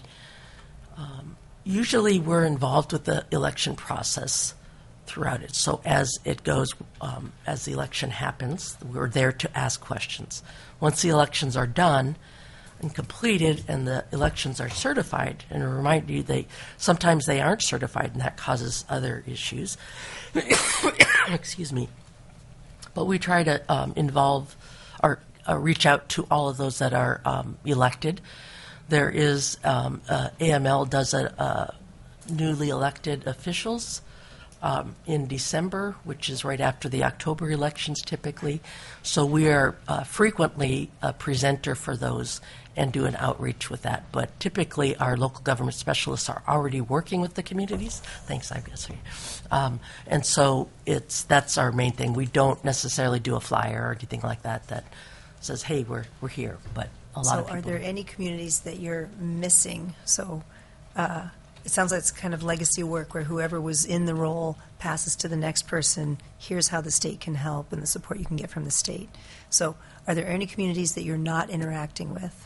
Usually we're involved with the election process throughout it. So as it goes, as the election happens, we're there to ask questions. Once the elections are done and completed and the elections are certified, and I remind you, sometimes they aren't certified, and that causes other issues. Excuse me. But we try to involve or reach out to all of those that are elected. There is AML does a newly elected officials in December, which is right after the October elections typically. So we are frequently a presenter for those and do an outreach with that. But typically our local government specialists are already working with the communities. Thanks, I guess. And so that's our main thing. We don't necessarily do a flyer or anything like that that says, hey, we're here. But a lot of So people. are there any communities that you're missing? So it sounds like it's kind of legacy work where whoever was in the role passes to the next person. Here's how the state can help and the support you can get from the state. So are there any communities that you're not interacting with?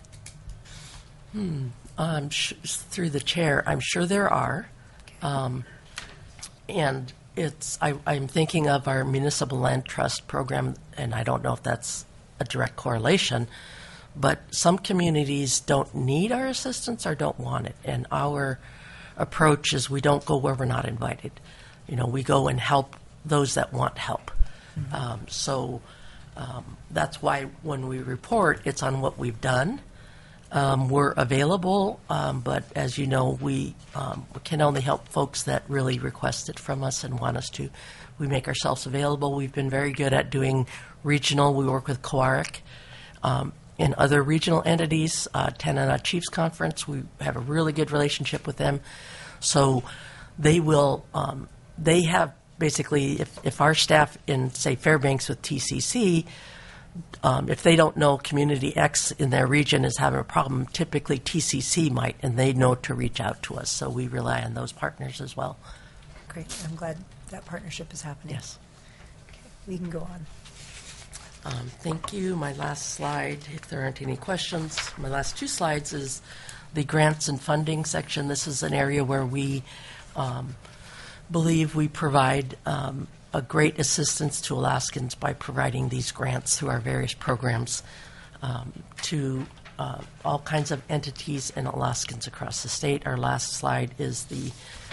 Through the chair, I'm sure there are. And I'm thinking of our municipal land trust program, and I don't know if that's a direct correlation, but some communities don't need our assistance or don't want it. And our approach is we don't go where we're not invited. We go and help those that want help. So that's why when we report, it's on what we've done. We're available, but as you know, we can only help folks that really request it from us and want us to. We make ourselves available. We've been very good at doing regional. We work with COARIC and other regional entities. Tanana Chiefs Conference, we have a really good relationship with them. So they will, they have basically, if our staff in, say, Fairbanks with TCC, if they don't know Community X in their region is having a problem, typically TCC might, and they know to reach out to us. So we rely on those partners as well. Great. I'm glad that partnership is happening. Yes. Okay, we can go on. Thank you. My last slide, if there aren't any questions, my last two slides is the grants and funding section. This is an area where we believe we provide a great assistance to Alaskans by providing these grants through our various programs to all kinds of entities and Alaskans across the state. Our last slide is the,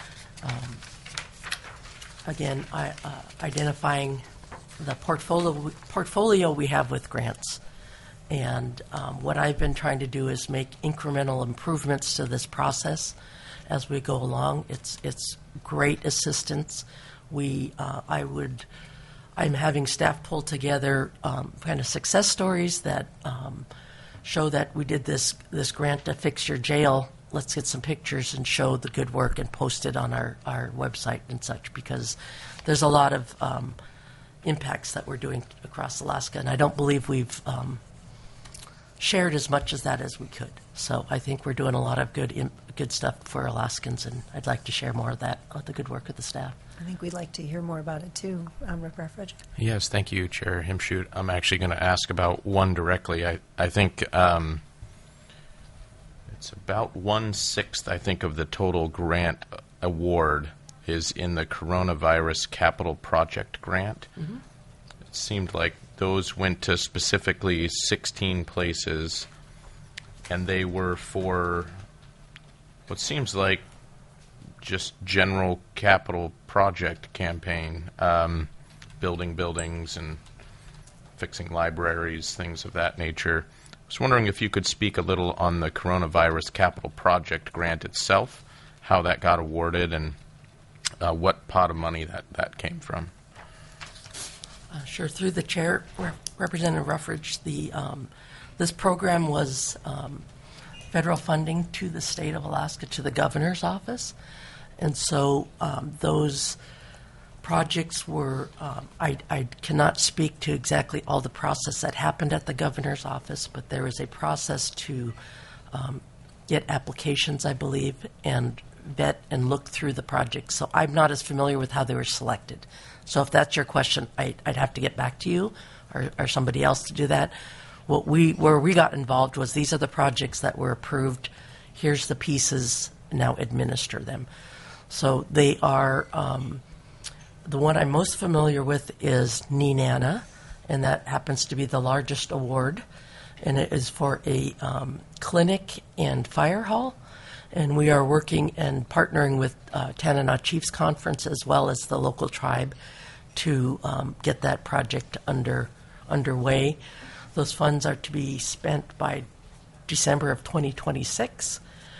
again, identifying the portfolio we have with grants. And what I've been trying to do is make incremental improvements to this process as we go along. It's great assistance. I'm having staff pull together kind of success stories that show that we did this grant to fix your jail. Let's get some pictures and show the good work and post it on our website and such, because there's a lot of impacts that we're doing across Alaska, and I don't believe we've shared as much as that as we could. So I think we're doing a lot of good stuff for Alaskans, and I'd like to share more of that, the good work of the staff. I think we'd like to hear more about it too, Rep. Raffridge. Yes, thank you, Chair Himshoot. I'm actually going to ask about one directly. I think it's about 1/6, I think, of the total grant award is in the Coronavirus Capital Project grant. Mm-hmm. It seemed like those went to specifically 16 places, and they were for what seems like just general capital project campaign, building buildings and fixing libraries, things of that nature. I was wondering if you could speak a little on the Coronavirus Capital Project grant itself, how that got awarded, and what pot of money that came from. Sure. Through the chair, Representative Ruffridge, this program was federal funding to the state of Alaska, to the governor's office. And so those projects were, I cannot speak to exactly all the process that happened at the governor's office, but there was a process to get applications, I believe, and vet and look through the projects. So I'm not as familiar with how they were selected. So if that's your question, I'd have to get back to you or somebody else to do that. Where we got involved was these are the projects that were approved. Here's the pieces. Now administer them. So they are, the one I'm most familiar with is Nenana, and that happens to be the largest award. And it is for a clinic and fire hall. And we are working and partnering with Tanana Chiefs Conference as well as the local tribe to get that project underway. Those funds are to be spent by December of 2026.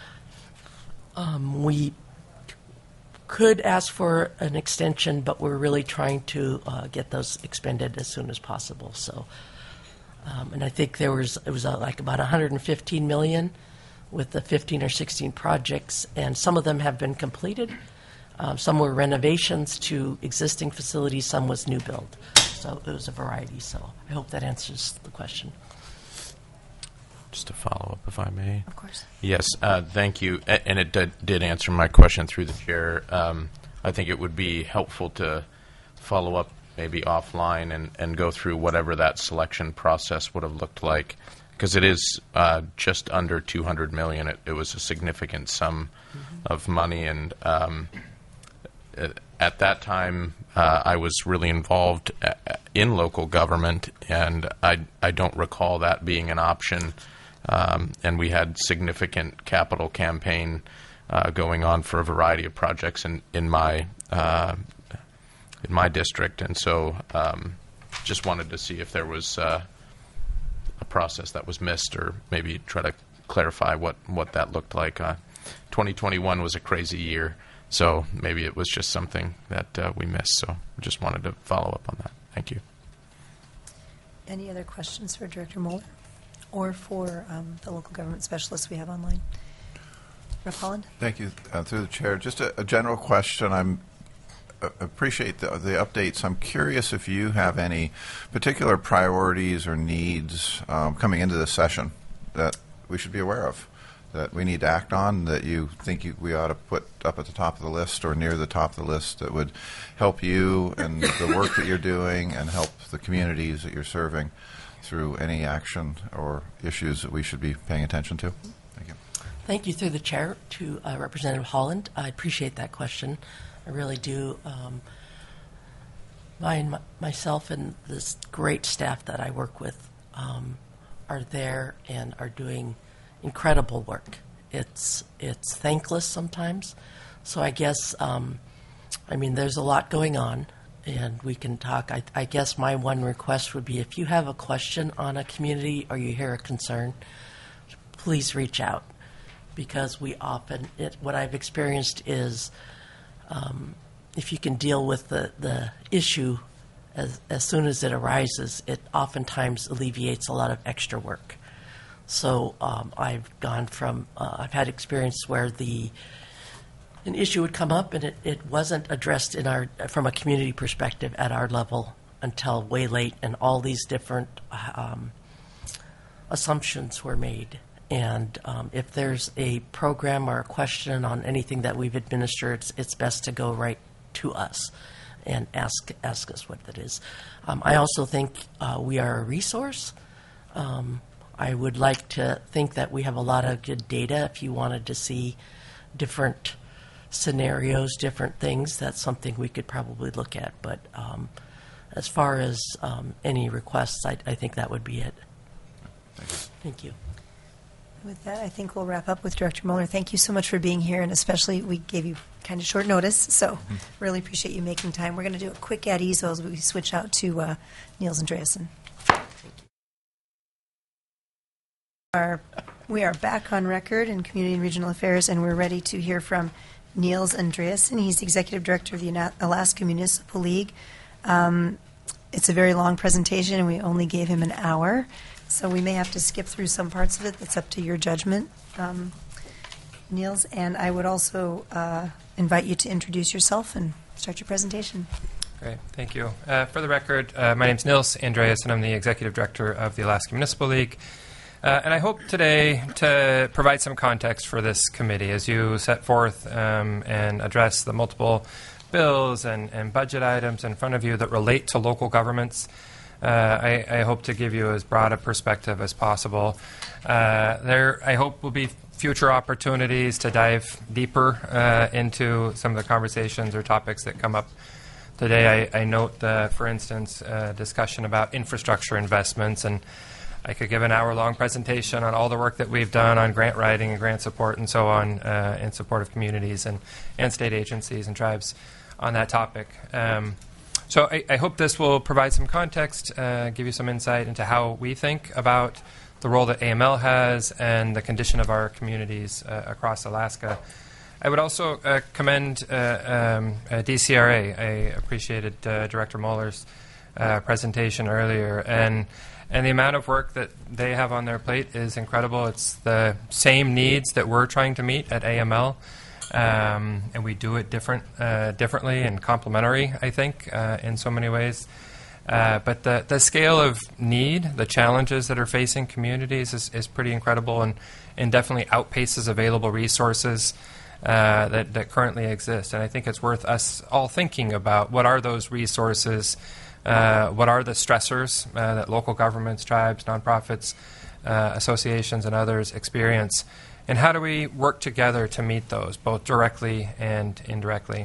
We could ask for an extension, but we're really trying to get those expended as soon as possible. So, and I think it was like about $115 million with the 15 or 16 projects, and some of them have been completed. Some were renovations to existing facilities, some was new build. So it was a variety. So I hope that answers the question. Just a follow-up, if I may. Of course. Yes, thank you. And it did answer my question through the chair. I think it would be helpful to follow up maybe offline and go through whatever that selection process would have looked like, because it is just under $200 million. It was a significant sum of money, and at that time, I was really involved in local government, and I don't recall that being an option. And we had significant capital campaign going on for a variety of projects in my district, and so just wanted to see if there was a process that was missed, or maybe try to clarify what that looked like. 2021 was a crazy year, so maybe it was just something that we missed. So just wanted to follow up on that. Thank you. Any other questions for Director Moeller or for the local government specialists we have online? Rep. Holland? Thank you. Through the chair, just a general question. I appreciate the updates. I'm curious if you have any particular priorities or needs coming into this session that we should be aware of, that we need to act on, that you think we ought to put up at the top of the list or near the top of the list, that would help you and the work that you're doing and help the communities that you're serving through any action or issues that we should be paying attention to? Thank you. Thank you, through the chair, to Representative Holland. I appreciate that question. I really do. Myself and this great staff that I work with are there and are doing incredible work. It's thankless sometimes. So I guess, there's a lot going on, and we can talk. I guess my one request would be, if you have a question on a community or you hear a concern, please reach out, because we often, what I've experienced is if you can deal with the issue as soon as it arises, it oftentimes alleviates a lot of extra work. So I've gone from, I've had experience where an issue would come up and it wasn't addressed from a community perspective at our level until way late, and all these different assumptions were made. And if there's a program or a question on anything that we've administered, it's best to go right to us and ask us what that is. I also think we are a resource. I would like to think that we have a lot of good data. If you wanted to see different scenarios, different things, that's something we could probably look at. But as far as any requests, I think that would be it. Thank you. Thank you. With that, I think we'll wrap up with Director Mueller. Thank you so much for being here, and especially we gave you kind of short notice, so really appreciate you making time. We're going to do a quick at ease as we switch out to Niels Andreasen. We are back on record in Community and Regional Affairs, and we're ready to hear from Niels Andreasen. He's the Executive Director of the Alaska Municipal League. It's a very long presentation, and we only gave him an hour. So we may have to skip through some parts of it. That's up to your judgment, Niels. And I would also invite you to introduce yourself and start your presentation. Great, thank you. For the record, my name is Niels Andreasen, and I'm the Executive Director of the Alaska Municipal League. And I hope today to provide some context for this committee as you set forth and address the multiple bills and budget items in front of you that relate to local governments. I hope to give you as broad a perspective as possible. There, I hope, will be future opportunities to dive deeper into some of the conversations or topics that come up today. I note, for instance, discussion about infrastructure investments, and I could give an hour-long presentation on all the work that we've done on grant writing and grant support and so on in support of communities and state agencies and tribes on that topic. So I hope this will provide some context, give you some insight into how we think about the role that AML has and the condition of our communities across Alaska. I would also commend DCRA. I appreciated Director Mueller's presentation earlier, and the amount of work that they have on their plate is incredible. It's the same needs that we're trying to meet at AML. And we do it differently and complementary, I think, in so many ways. But the scale of need, the challenges that are facing communities is pretty incredible and definitely outpaces available resources that currently exist. And I think it's worth us all thinking about what are those resources, what are the stressors that local governments, tribes, nonprofits, associations, and others experience. And how do we work together to meet those, both directly and indirectly?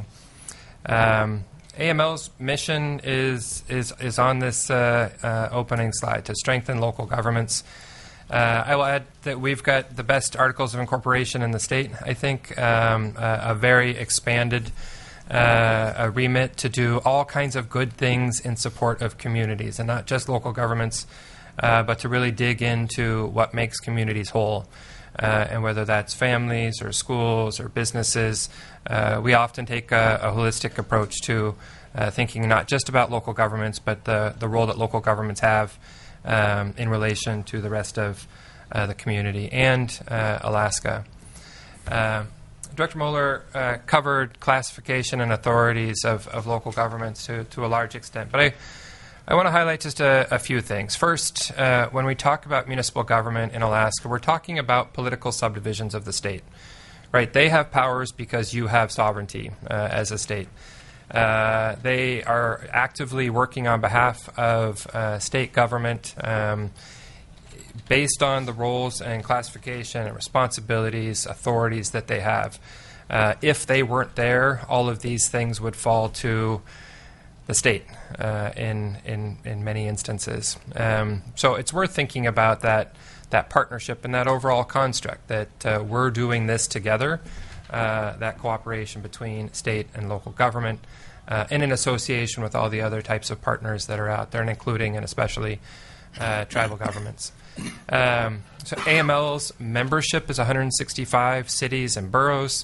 AML's mission is on this opening slide, to strengthen local governments. I will add that we've got the best articles of incorporation in the state. I think a very expanded a remit to do all kinds of good things in support of communities, and not just local governments, but to really dig into what makes communities whole. And whether that's families or schools or businesses, we often take a holistic approach to thinking not just about local governments, but the role that local governments have in relation to the rest of the community and Alaska. Director Mueller covered classification and authorities of local governments to a large extent, but I want to highlight just a few things. First, when we talk about municipal government in Alaska, we're talking about political subdivisions of the state, right? They have powers because you have sovereignty as a state. They are actively working on behalf of state government based on the roles and classification and responsibilities, authorities that they have. If they weren't there, all of these things would fall to the state in many instances. So it's worth thinking about that partnership and that overall construct, that we're doing this together, that cooperation between state and local government, and in association with all the other types of partners that are out there, and including and especially tribal governments. So AML's membership is 165 cities and boroughs.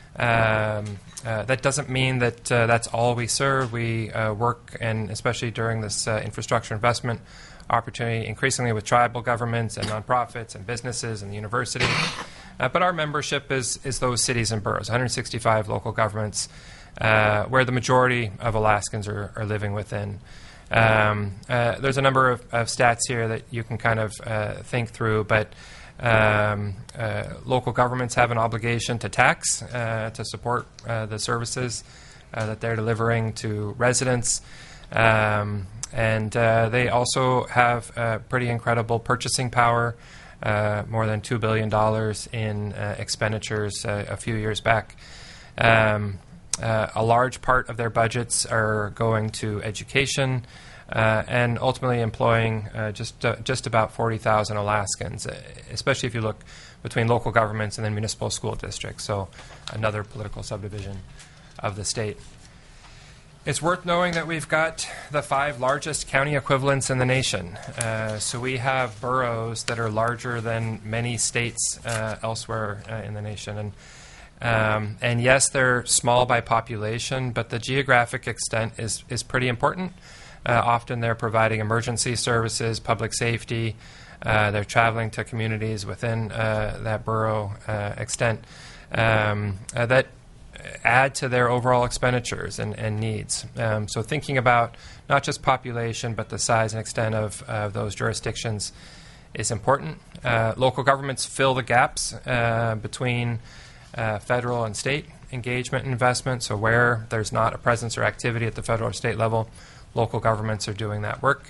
That doesn't mean that that's all we serve. We work, and especially during this infrastructure investment opportunity, increasingly with tribal governments and nonprofits and businesses and the university. But our membership is those cities and boroughs, 165 local governments, where the majority of Alaskans are living within. There's a number of stats here that you can kind of think through, but local governments have an obligation to tax to support the services that they're delivering to residents. And they also have pretty incredible purchasing power, more than $2 billion in expenditures a few years back. A large part of their budgets are going to education, and ultimately employing just about 40,000 Alaskans, especially if you look between local governments and then municipal school districts, so another political subdivision of the state. It's worth knowing that we've got the 5 largest county equivalents in the nation. So we have boroughs that are larger than many states elsewhere in the nation. And yes, they're small by population, but the geographic extent is pretty important. Often they're providing emergency services, public safety. They're traveling to communities within that borough extent that add to their overall expenditures and needs. So thinking about not just population, but the size and extent of those jurisdictions is important. Local governments fill the gaps between federal and state engagement and investment. So where there's not a presence or activity at the federal or state level, local governments are doing that work.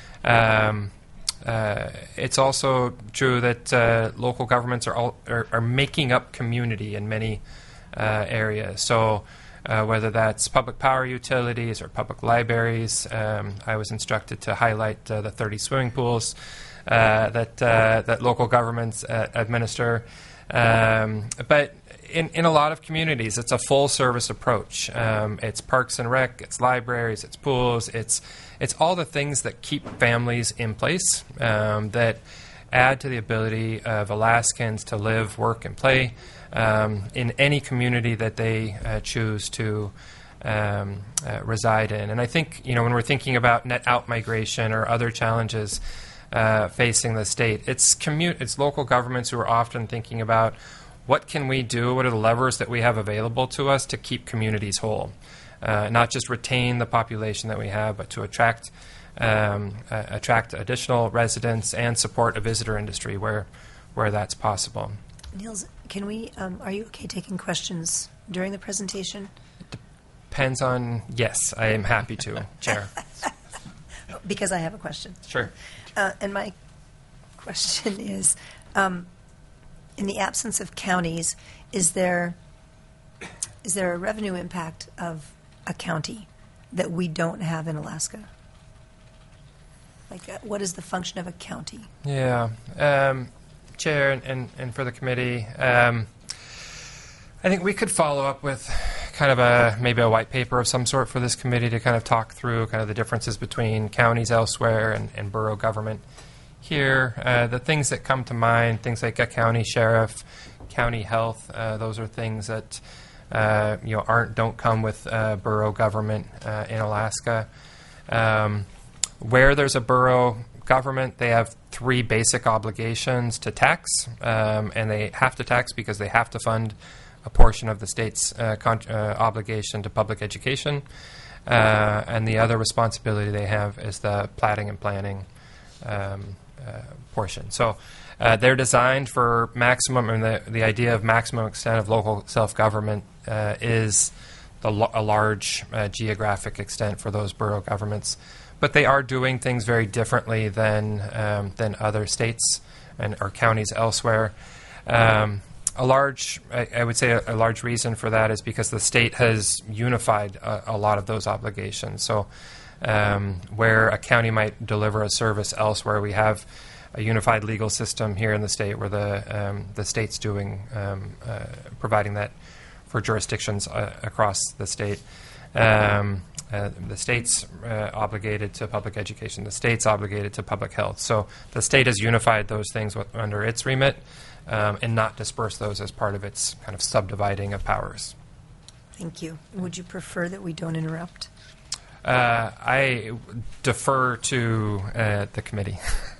It's also true that local governments are making up community in many areas. So whether that's public power utilities or public libraries, I was instructed to highlight the 30 swimming pools that local governments administer. But in a lot of communities, it's a full-service approach. It's parks and rec, it's libraries, it's pools, it's all the things that keep families in place, that add to the ability of Alaskans to live, work, and play in any community that they choose to reside in. And I think, when we're thinking about net out migration or other challenges facing the state, it's local governments who are often thinking about what can we do, what are the levers that we have available to us to keep communities whole, not just retain the population that we have, but to attract additional residents and support a visitor industry where that's possible. Niels, can we? Are you okay taking questions during the presentation? Depends on. Yes, I am happy to, Chair. Because I have a question. Sure. And my question is, in the absence of counties, is there a revenue impact of a county that we don't have in Alaska? Like, what is the function of a county? Yeah. Chair and for the committee, I think we could follow up with kind of maybe a white paper of some sort for this committee to kind of talk through kind of the differences between counties elsewhere and borough government here. The things that come to mind, things like a county sheriff, county health, those are things that don't come with borough government in Alaska. Where there's a borough government, they have 3 basic obligations to tax, and they have to tax because they have to fund a portion of the state's obligation to public education, and the other responsibility they have is the platting and planning portion. So they're designed for maximum, and the idea of maximum extent of local self-government is a large geographic extent for those borough governments. But they are doing things very differently than other states or counties elsewhere. I would say a large reason for that is because the state has unified a lot of those obligations. So where a county might deliver a service elsewhere, we have a unified legal system here in the state where the state's providing that for jurisdictions across the state. The state's obligated to public education. The state's obligated to public health. So the state has unified those things under its remit and not dispersed those as part of its kind of subdividing of powers. Thank you. Would you prefer that we don't interrupt? I defer to the committee.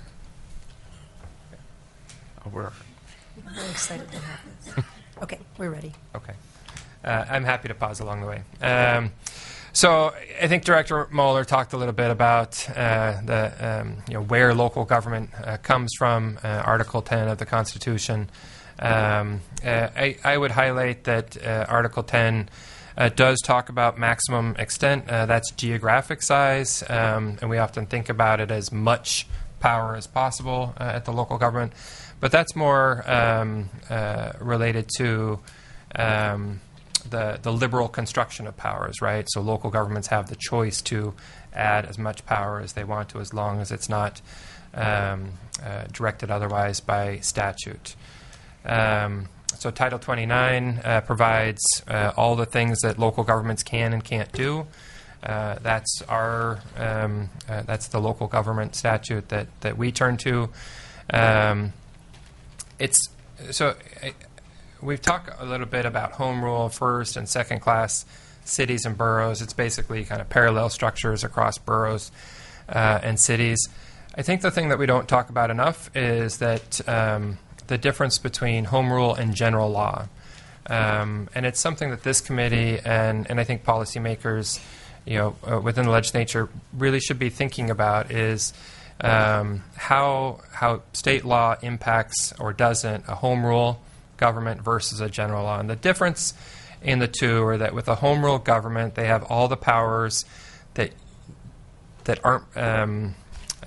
We're I'm very excited to have this. Okay, we're ready. Okay. I'm happy to pause along the way. So I think Director Moeller talked a little bit about where local government comes from, Article 10 of the Constitution. I would highlight that Article 10 does talk about maximum extent. That's geographic size, and we often think about it as much power as possible at the local government. But that's more related to the liberal construction of powers, right? So local governments have the choice to add as much power as they want to, as long as it's not directed otherwise by statute. So Title 29 provides all the things that local governments can and can't do. That's that's the local government statute that we turn to. We've talked a little bit about home rule, first and second class cities and boroughs. It's basically kind of parallel structures across boroughs and cities. I think the thing that we don't talk about enough is that the difference between home rule and general law. And it's something that this committee and I think policymakers within the legislature really should be thinking about, is how state law impacts or doesn't a home rule government versus a general law. And the difference in the two are that with a home rule government, they have all the powers that aren't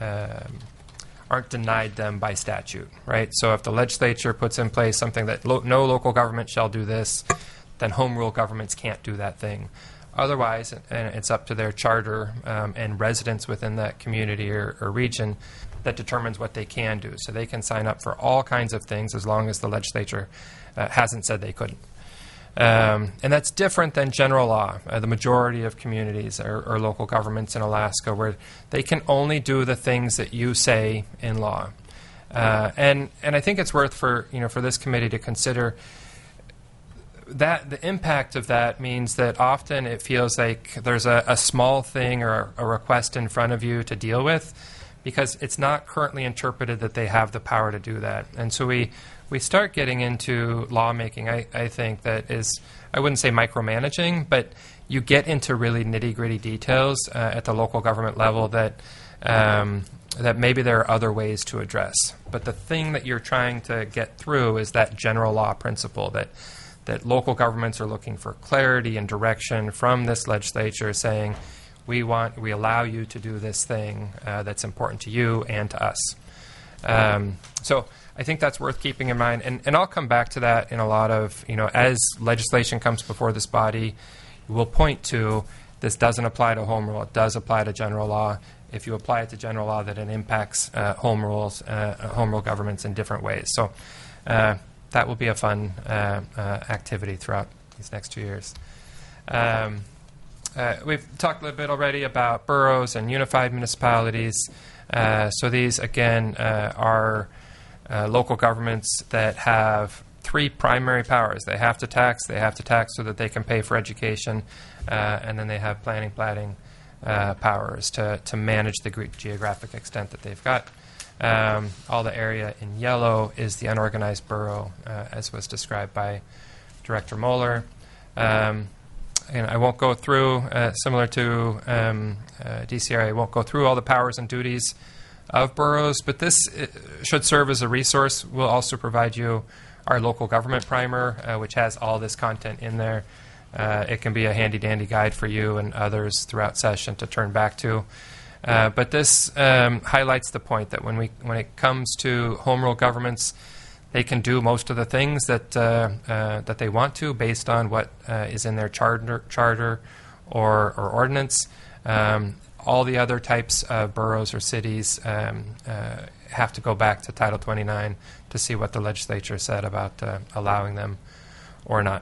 denied them by statute, right? So if the legislature puts in place something that no local government shall do this, then home rule governments can't do that thing. Otherwise, and it's up to their charter and residents within that community or region that determines what they can do. So they can sign up for all kinds of things as long as the legislature hasn't said they couldn't. And that's different than general law. The majority of communities or local governments in Alaska, where they can only do the things that you say in law. And I think it's worth for this committee to consider that the impact of that means that often it feels like there's a small thing or a request in front of you to deal with, because it's not currently interpreted that they have the power to do that. And so we start getting into lawmaking, I think, that is, I wouldn't say micromanaging, but you get into really nitty-gritty details at the local government level that maybe there are other ways to address. But the thing that you're trying to get through is that general law principle that local governments are looking for clarity and direction from this legislature, saying, we allow you to do this thing that's important to you and to us. So I think that's worth keeping in mind. And I'll come back to that in a lot of, as legislation comes before this body, we'll point to this doesn't apply to home rule. It does apply to general law. If you apply it to general law, that it impacts home rule governments in different ways. So that will be a fun activity throughout these next 2 years. We've talked a little bit already about boroughs and unified municipalities. So these, again, are local governments that have three primary powers. They have to tax so that they can pay for education, and then they have planning powers to manage the geographic extent that they've got. All the area in yellow is the unorganized borough, as was described by Director Moeller. And I won't go through, similar to DCR, I won't go through all the powers and duties of boroughs, but this should serve as a resource. We'll also provide you our local government primer, which has all this content in there. It can be a handy-dandy guide for you and others throughout session to turn back to. But this highlights the point that when it comes to home rule governments, they can do most of the things that they want to based on what is in their charter or ordinance. All the other types of boroughs or cities have to go back to Title 29 to see what the legislature said about allowing them or not.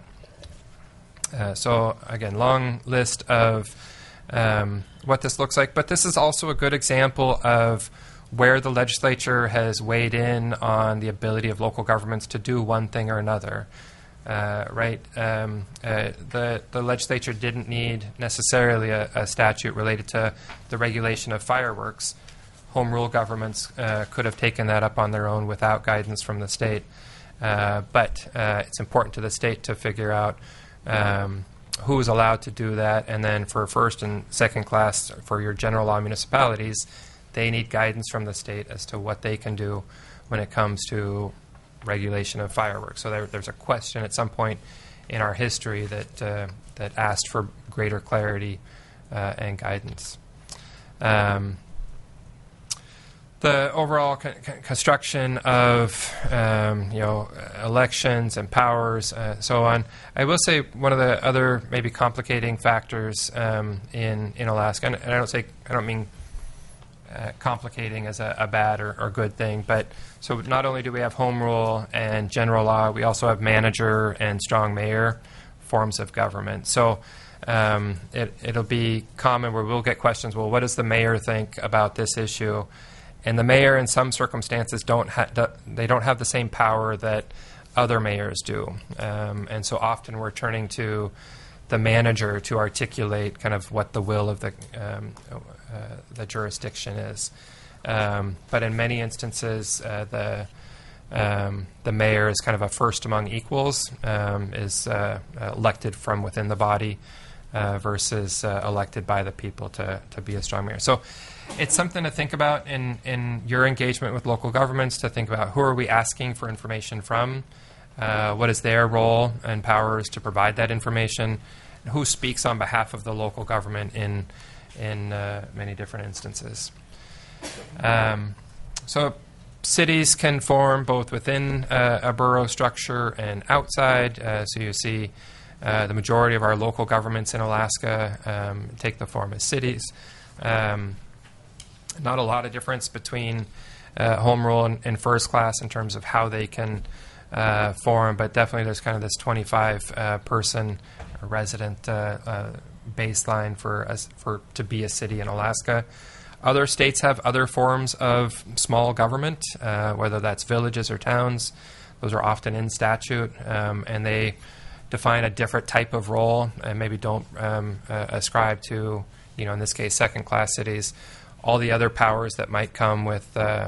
So again, long list of what this looks like, but this is also a good example of where the legislature has weighed in on the ability of local governments to do one thing or another. Right? The legislature didn't need necessarily a statute related to the regulation of fireworks. Home rule governments could have taken that up on their own without guidance from the state. But it's important to the state to figure out who's allowed to do that. And then for first and second class, for your general law municipalities, they need guidance from the state as to what they can do when it comes to regulation of fireworks. So there's a question at some point in our history that asked for greater clarity and guidance. The the overall construction of elections and powers, so on. I will say one of the other maybe complicating factors in Alaska, and I don't mean complicating as a bad or good thing, but so not only do we have home rule and general law, we also have manager and strong mayor forms of government. So it'll be common where we'll get questions, well, what does the mayor think about this issue? And the mayor, in some circumstances, don't have the same power that other mayors do. And so often we're turning to the manager to articulate kind of what the will of the jurisdiction is. But in many instances, the mayor is kind of a first among equals, is elected from within the body versus elected by the people to be a strong mayor. So it's something to think about in your engagement with local governments, to think about who are we asking for information from, what is their role and powers to provide that information, and who speaks on behalf of the local government in many different instances. So cities can form both within a borough structure and outside. So you see the majority of our local governments in Alaska take the form as cities. Not a lot of difference between home rule and first class in terms of how they can form, but definitely there's kind of this 25-person resident baseline for to be a city in Alaska. Other states have other forms of small government, whether that's villages or towns. Those are often in statute, and they define a different type of role and maybe don't ascribe to, in this case, second-class cities, all the other powers that might come with that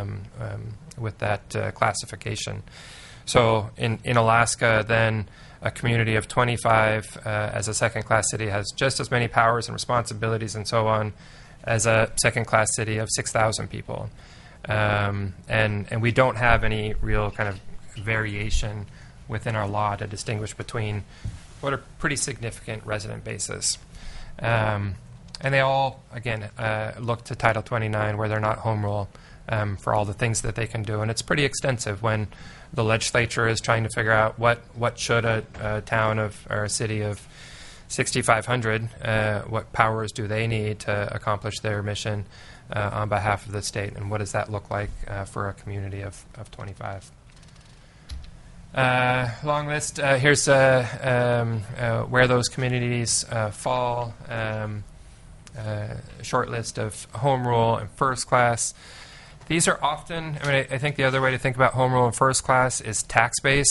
classification. So in Alaska, then, a community of 25 as a second-class city has just as many powers and responsibilities and so on as a second-class city of 6,000 people. And we don't have any real kind of variation within our law to distinguish between what are pretty significant resident bases. And they all, again, look to Title 29, where they're not home rule, for all the things that they can do. And it's pretty extensive when the legislature is trying to figure out what should a town of or a city of 6,500, what powers do they need to accomplish their mission on behalf of the state, and what does that look like for a community of 25. Long list. Here's where those communities fall. Short list of home rule and first class. These are often, I think the other way to think about home rule and first class is tax base.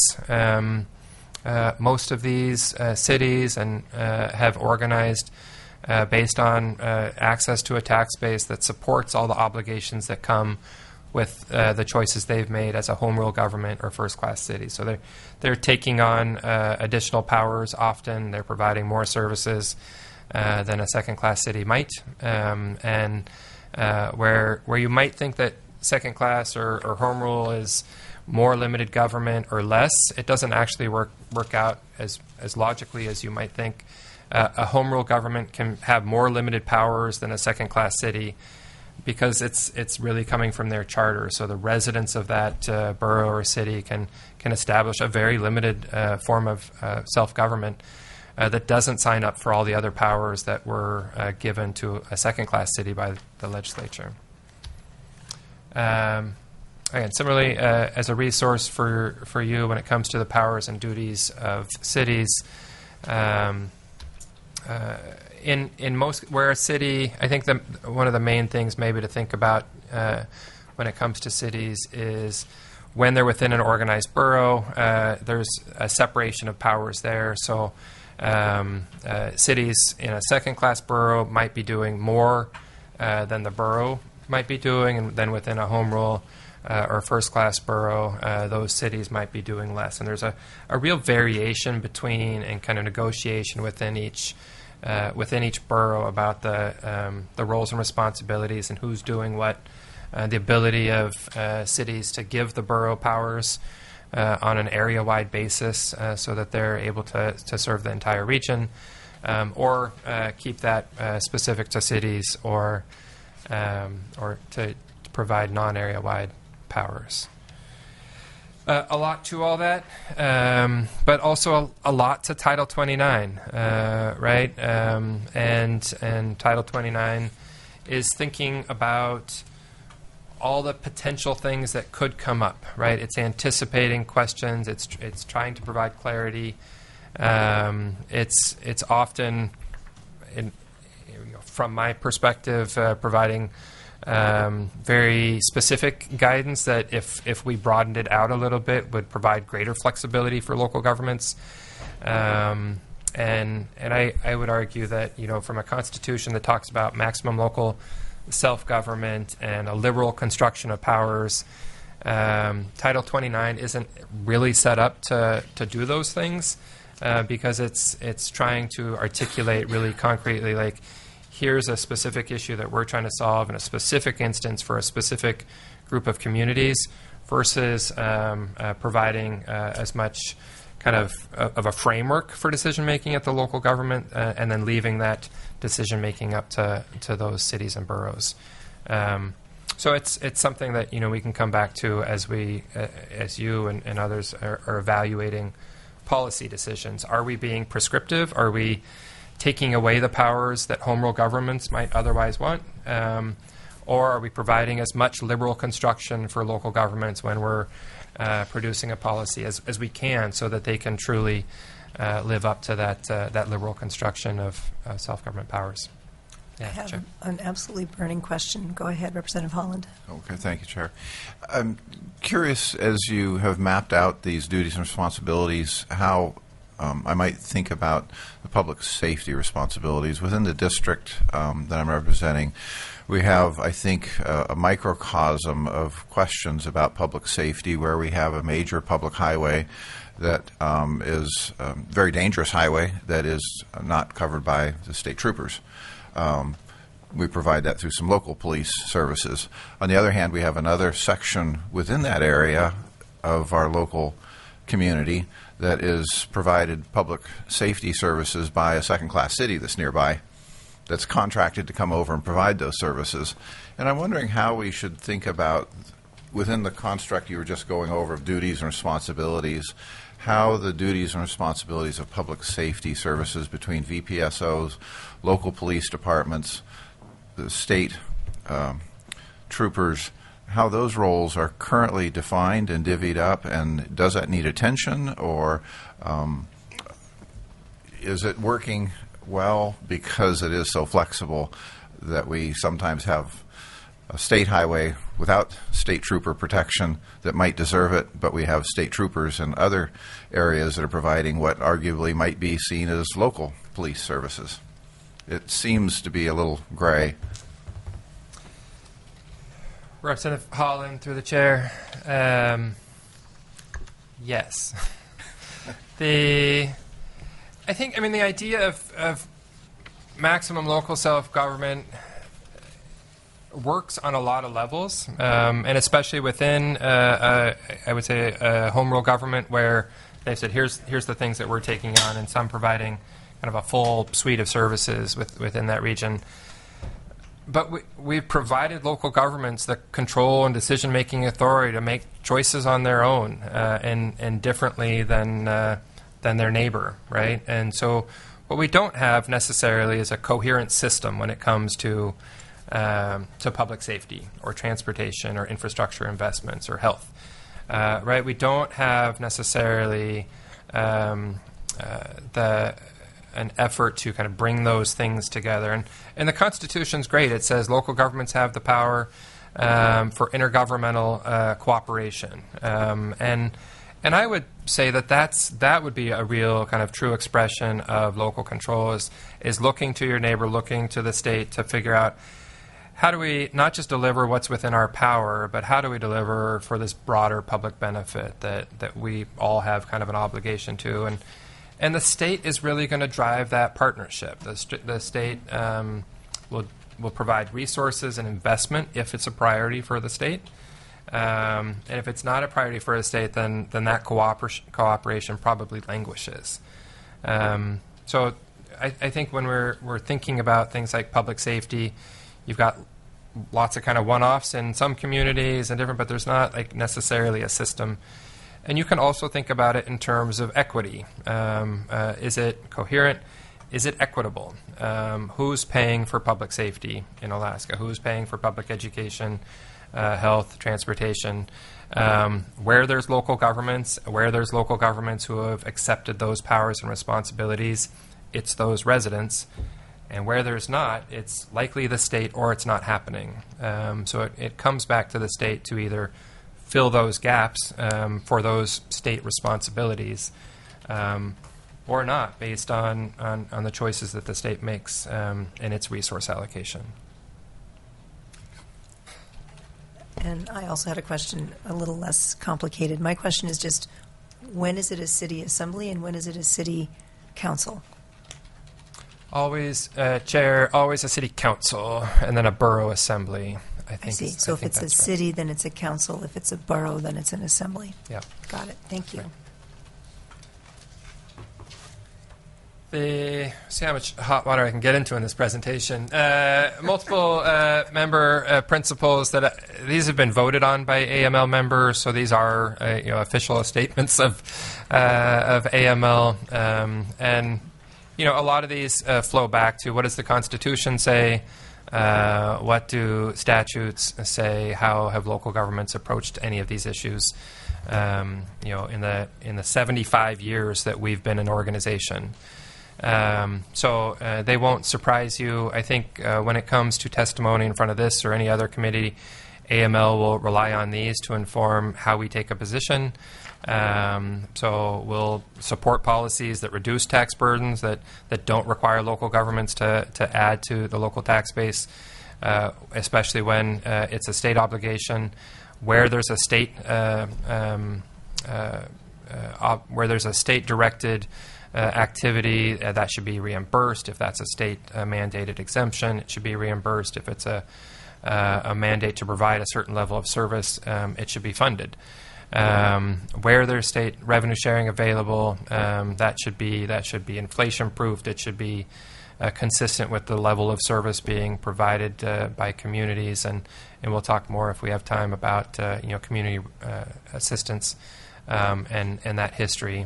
Most of these cities have organized based on access to a tax base that supports all the obligations that come with the choices they've made as a home rule government or first class city. So they're taking on additional powers often. They're providing more services than a second class city might. And where you might think that second class or home rule is more limited government or less, it doesn't actually work out as logically as you might think. A home rule government can have more limited powers than a second class city because it's really coming from their charter. So the residents of that borough or city can establish a very limited form of self-government that doesn't sign up for all the other powers that were given to a second class city by the legislature. Again, similarly, as a resource for you when it comes to the powers and duties of cities, in most where a city, I think one of the main things maybe to think about when it comes to cities is when they're within an organized borough, there's a separation of powers there. So cities in a second-class borough might be doing more than the borough might be doing, and then within a home rule or first-class borough, those cities might be doing less. And there's a real variation between and kind of negotiation within each borough about the roles and responsibilities and who's doing what. The ability of cities to give the borough powers on an area-wide basis so that they're able to serve the entire region, or keep that specific to cities, or to provide non-area-wide powers. A lot to all that, but also a lot to Title 29, right? And Title 29 is thinking about all the potential things that could come up, right? It's anticipating questions. It's trying to provide clarity. It's often, from my perspective, providing very specific guidance that if we broadened it out a little bit would provide greater flexibility for local governments. And I would argue that, from a constitution that talks about maximum local self-government and a liberal construction of powers, Title 29 isn't really set up to do those things because it's trying to articulate really concretely, like, here's a specific issue that we're trying to solve in a specific instance for a specific group of communities versus providing as much kind of a framework for decision-making at the local government and then leaving that decision-making up to those cities and boroughs. So it's something that, we can come back to as you and others are evaluating policy decisions. Are we being prescriptive? Are we taking away the powers that home rule governments might otherwise want? Or are we providing as much liberal construction for local governments when we're producing a policy as we can so that they can truly live up to that liberal construction of self-government powers? I have an absolutely burning question. Go ahead, Representative Holland. Okay, thank you, Chair. I'm curious, as you have mapped out these duties and responsibilities, how I might think about the public safety responsibilities within the district that I'm representing. We have, I think, a microcosm of questions about public safety where we have a major public highway that is a very dangerous highway that is not covered by the state troopers. We provide that through some local police services. On the other hand, we have another section within that area of our local community that is provided public safety services by a second-class city that's nearby that's contracted to come over and provide those services. And I'm wondering how we should think about, within the construct you were just going over of duties and responsibilities, how the duties and responsibilities of public safety services between VPSOs, local police departments, the state troopers, how those roles are currently defined and divvied up, and does that need attention, or is it working well because it is so flexible that we sometimes have a state highway without state trooper protection that might deserve it, but we have state troopers in other areas that are providing what arguably might be seen as local police services? It seems to be a little gray. Representative Holland, through the chair. Yes. The idea of maximum local self-government works on a lot of levels, and especially within, I would say, a home rule government where they said, here's the things that we're taking on, and some providing kind of a full suite of services within that region. But we've provided local governments the control and decision-making authority to make choices on their own and differently than their neighbor, right? And so what we don't have necessarily is a coherent system when it comes to public safety or transportation or infrastructure investments or health, right? We don't have necessarily an effort to kind of bring those things together. And the Constitution's great. It says local governments have the power for intergovernmental cooperation. And I would say that would be a real kind of true expression of local control is looking to your neighbor, looking to the state to figure out how do we not just deliver what's within our power, but how do we deliver for this broader public benefit that we all have kind of an obligation to. And the state is really going to drive that partnership. The state will provide resources and investment if it's a priority for the state. And if it's not a priority for the state, then that cooperation probably languishes. So I think when we're thinking about things like public safety, you've got lots of kind of one-offs in some communities and different, but there's not like necessarily a system. And you can also think about it in terms of equity. Is it coherent? Is it equitable? Who's paying for public safety in Alaska? Who's paying for public education, health, transportation? Where there's local governments who have accepted those powers and responsibilities, it's those residents. And where there's not, it's likely the state or it's not happening. So it comes back to the state to either fill those gaps for those state responsibilities or not, based on the choices that the state makes in its resource allocation. And I also had a question a little less complicated. My question is just, when is it a city assembly and when is it a city council? Always chair, always a city council, and then a borough assembly. I think. I see. So if it's a city, then it's a council. If it's a borough, then it's an assembly. Yeah. Got it. Thank you. See how much hot water I can get into in this presentation. Multiple member principles that these have been voted on by AML members, so these are official statements of AML, and a lot of these flow back to what does the Constitution say, what do statutes say, how have local governments approached any of these issues. In the 75 years that we've been an organization. So they won't surprise you. I think when it comes to testimony in front of this or any other committee, AML will rely on these to inform how we take a position. So we'll support policies that reduce tax burdens, that don't require local governments to add to the local tax base, especially when it's a state obligation. Where there's a state directed activity, that should be reimbursed. If that's a state mandated exemption, it should be reimbursed. If it's a mandate to provide a certain level of service, it should be funded. Where there's state revenue sharing available, that should be inflation proofed. It should be consistent with the level of service being provided by communities, and we'll talk more if we have time about community assistance and that history,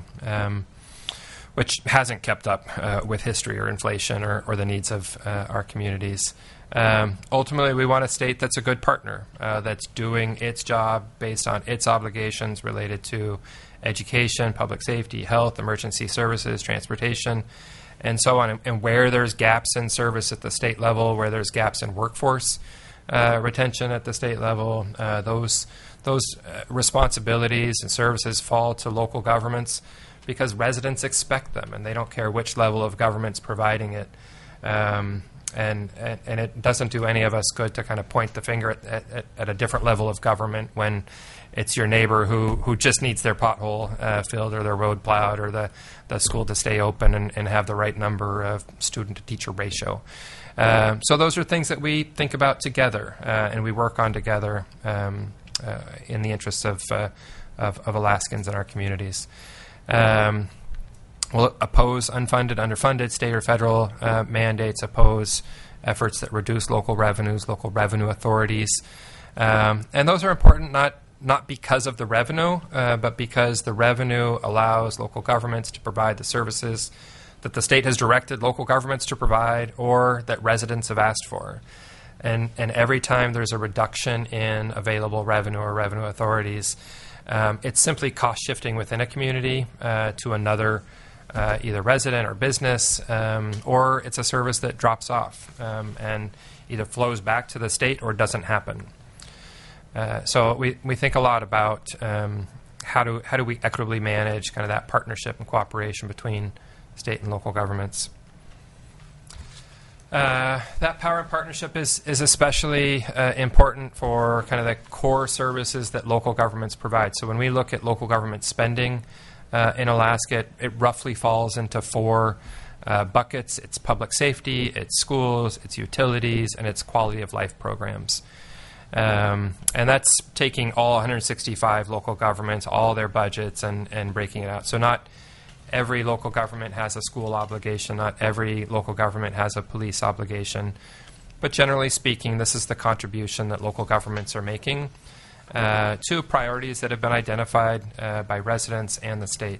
which hasn't kept up with history or inflation or the needs of our communities. Ultimately, we want a state that's a good partner, that's doing its job based on its obligations related to education, public safety, health, emergency services, transportation, and so on. And where there's gaps in service at the state level, where there's gaps in workforce retention at the state level, those responsibilities and services fall to local governments because residents expect them, and they don't care which level of government's providing it. And it doesn't do any of us good to kind of point the finger at a different level of government when it's your neighbor who just needs their pothole filled or their road plowed or the school to stay open and have the right number of student-to-teacher ratio. So those are things that we think about together and we work on together in the interests of Alaskans and our communities. We'll oppose unfunded, underfunded state or federal mandates, oppose efforts that reduce local revenues, local revenue authorities. And those are important not because of the revenue, but because the revenue allows local governments to provide the services that the state has directed local governments to provide or that residents have asked for. And every time there's a reduction in available revenue or revenue authorities, it's simply cost shifting within a community to another either resident or business, or it's a service that drops off and either flows back to the state or doesn't happen. So we think a lot about how do we equitably manage kind of that partnership and cooperation between state and local governments. That power and partnership is especially important for kind of the core services that local governments provide. So when we look at local government spending in Alaska, it roughly falls into four buckets. It's public safety, it's schools, it's utilities, and it's quality of life programs. And that's taking all 165 local governments, all their budgets, and breaking it out. So not every local government has a school obligation. Not every local government has a police obligation. but generally speaking, this is the contribution that local governments are making to priorities that have been identified by residents and the state.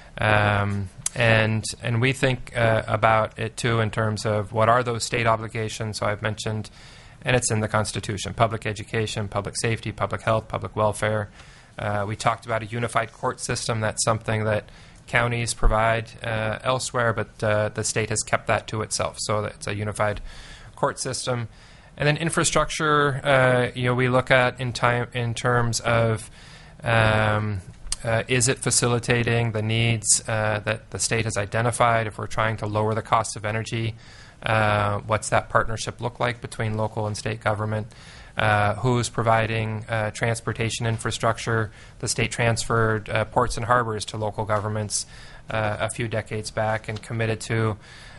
And we think about it, too, in terms of what are those state obligations. So I've mentioned, and it's in the Constitution, public education, public safety, public health, public welfare. We talked about a unified court system. That's something that counties provide elsewhere, but the state has kept that to itself. So it's a unified court system. And then infrastructure, we look at in terms of is it facilitating the needs that the state has identified? If we're trying to lower the cost of energy, what's that partnership look like between local and state government? Who's providing transportation infrastructure? The state transferred ports and harbors to local governments a few decades back and committed to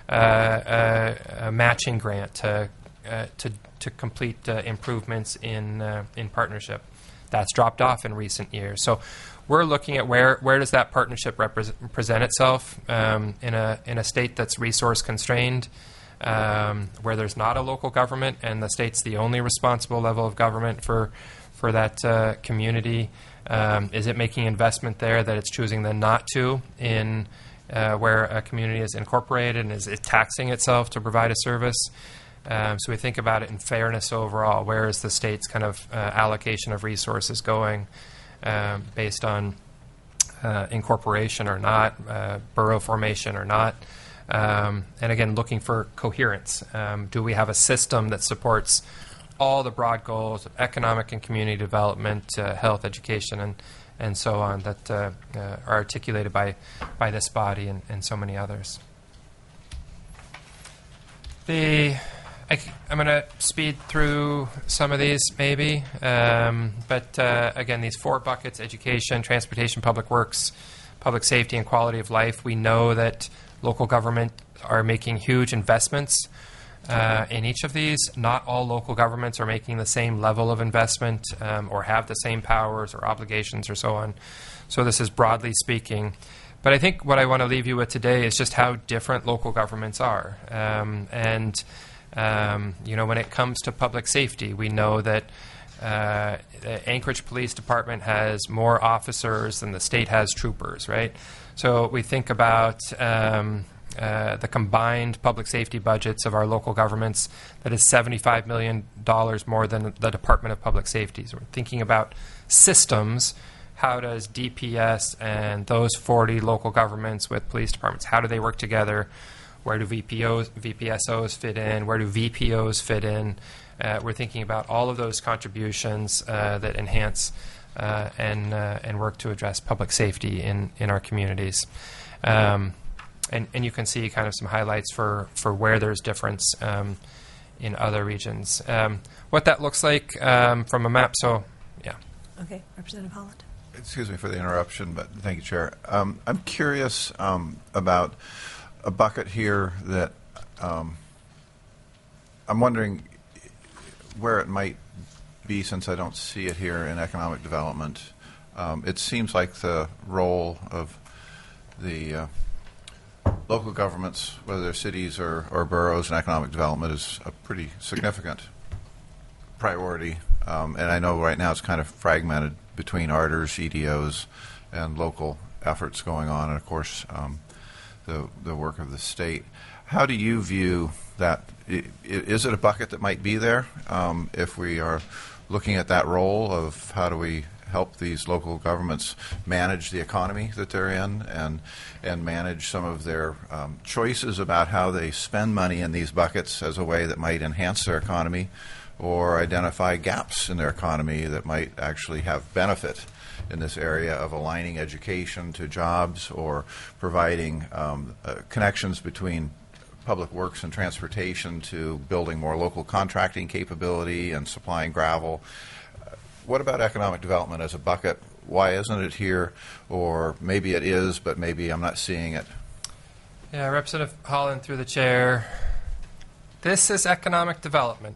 a matching grant to complete improvements in partnership. That's dropped off in recent years. So we're looking at where does that partnership present itself in a state that's resource constrained, where there's not a local government and the state's the only responsible level of government for that community. Is it making investment there that it's choosing then not to in where a community is incorporated, and is it taxing itself to provide a service? So we think about it in fairness overall. Where is the state's kind of allocation of resources going based on incorporation or not, borough formation or not? And again, looking for coherence. Do we have a system that supports all the broad goals of economic and community development, health, education, and so on that are articulated by this body and so many others? I'm going to speed through some of these, maybe. But again, these 4 buckets: education, transportation, public works, public safety, and quality of life. We know that local government are making huge investments in each of these. Not all local governments are making the same level of investment or have the same powers or obligations or so on. So this is broadly speaking. But I think what I want to leave you with today is just how different local governments are. When it comes to public safety, we know that the Anchorage Police Department has more officers than the state has troopers, right? So we think about the combined public safety budgets of our local governments, that is $75 million more than the Department of Public Safety. So we're thinking about systems. How does DPS and those 40 local governments with police departments, how do they work together? Where do VPSOs fit in? Where do VPOs fit in? We're thinking about all of those contributions that enhance and work to address public safety in our communities. And you can see kind of some highlights for where there's difference in other regions. What that looks like from a map. So, yeah. Okay, Representative Holland. Excuse me for the interruption, but thank you, Chair. I'm curious about a bucket here that I'm wondering where it might be, since I don't see it here in economic development. It seems like the role of the local governments, whether they're cities or boroughs, in economic development is a pretty significant priority. And I know right now it's kind of fragmented between ARDers, EDOs, and local efforts going on, and of course the work of the state. How do you view that? Is it a bucket that might be there if we are looking at that role of how do we help these local governments manage the economy that they're in and manage some of their choices about how they spend money in these buckets as a way that might enhance their economy or identify gaps in their economy that might actually have benefit in this area of aligning education to jobs or providing connections between public works and transportation to building more local contracting capability and supplying gravel. What about economic development as a bucket? Why isn't it here? Or maybe it is, but maybe I'm not seeing it. Yeah, Representative Holland, through the chair. This is economic development.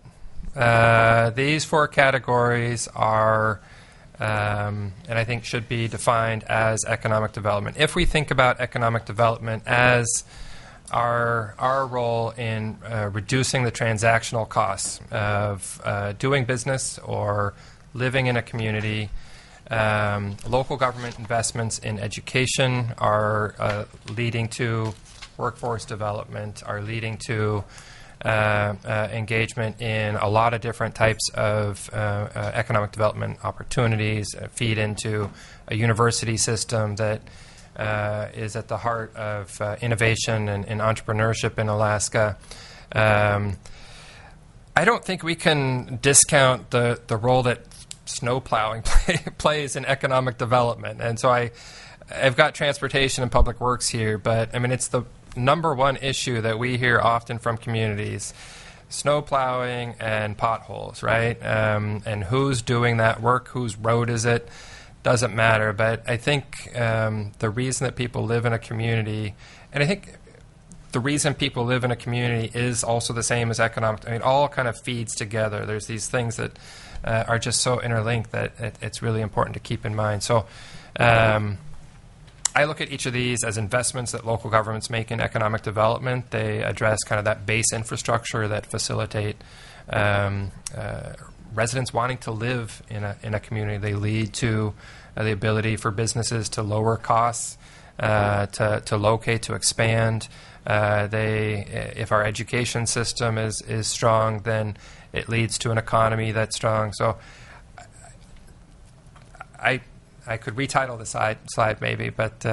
These 4 categories are, and I think should be defined as economic development. If we think about economic development as our role in reducing the transactional costs of doing business or living in a community. Local government investments in education are leading to workforce development, are leading to engagement in a lot of different types of economic development opportunities, feed into a university system that is at the heart of innovation and entrepreneurship in Alaska. I don't think we can discount the role that snow plowing plays in economic development. And so I've got transportation and public works here, but I mean, it's the number one issue that we hear often from communities: snow plowing and potholes, right? And who's doing that work? Whose road is it? Doesn't matter. But I think the reason that people live in a community, and I think the reason people live in a community is also the same as economic. I mean, all kind of feeds together. There's these things that are just so interlinked that it's really important to keep in mind. So I look at each of these as investments that local governments make in economic development. They address kind of that base infrastructure that facilitate residents wanting to live in a community. They lead to the ability for businesses to lower costs, to locate, to expand. If our education system is strong, then it leads to an economy that's strong. So I could retitle the slide maybe, but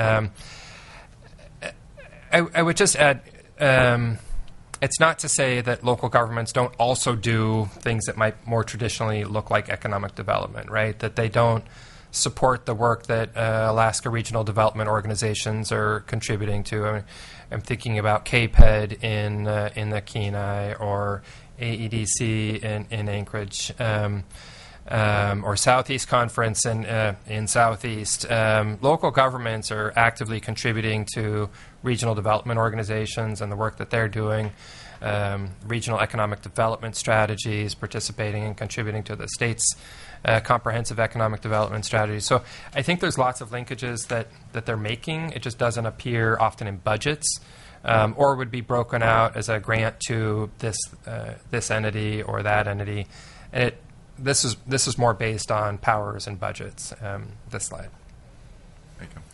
I would just add, it's not to say that local governments don't also do things that might more traditionally look like economic development, right? That they don't support the work that Alaska Regional Development Organizations are contributing to. I mean, I'm thinking about KPED in the Kenai, or AEDC in Anchorage, or Southeast Conference in Southeast. Local governments are actively contributing to regional development organizations and the work that they're doing. Regional economic development strategies, participating and contributing to the state's comprehensive economic development strategy. So I think there's lots of linkages that they're making. It just doesn't appear often in budgets, or would be broken out as a grant to this entity or that entity. And this is more based on powers and budgets. This slide. Thank you.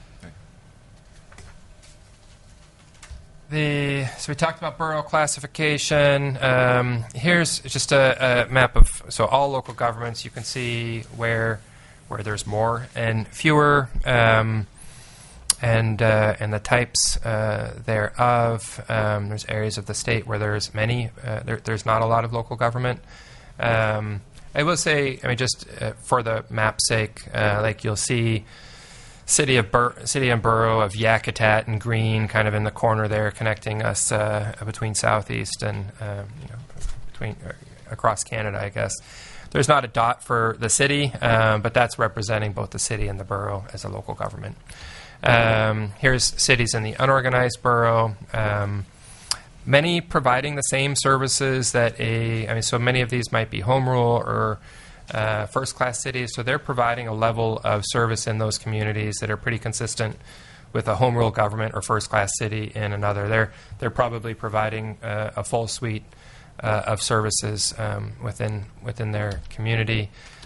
So we talked about borough classification. Here's just a map of all local governments. You can see where there's more and fewer, and the types thereof. There's areas of the state where there's many. There's not a lot of local government. I will say, I mean, just for the map's sake, like you'll see. City and borough of Yakutat in green, kind of in the corner there, connecting us between Southeast and between across Canada, I guess. There's not a dot for the city, but that's representing both the city and the borough as a local government. Here's cities in the unorganized borough. Many providing the same services that so many of these might be home rule or first-class cities, so they're providing a level of service in those communities that are pretty consistent with a home rule government or first-class city in another. They're probably providing a full suite of services within their community.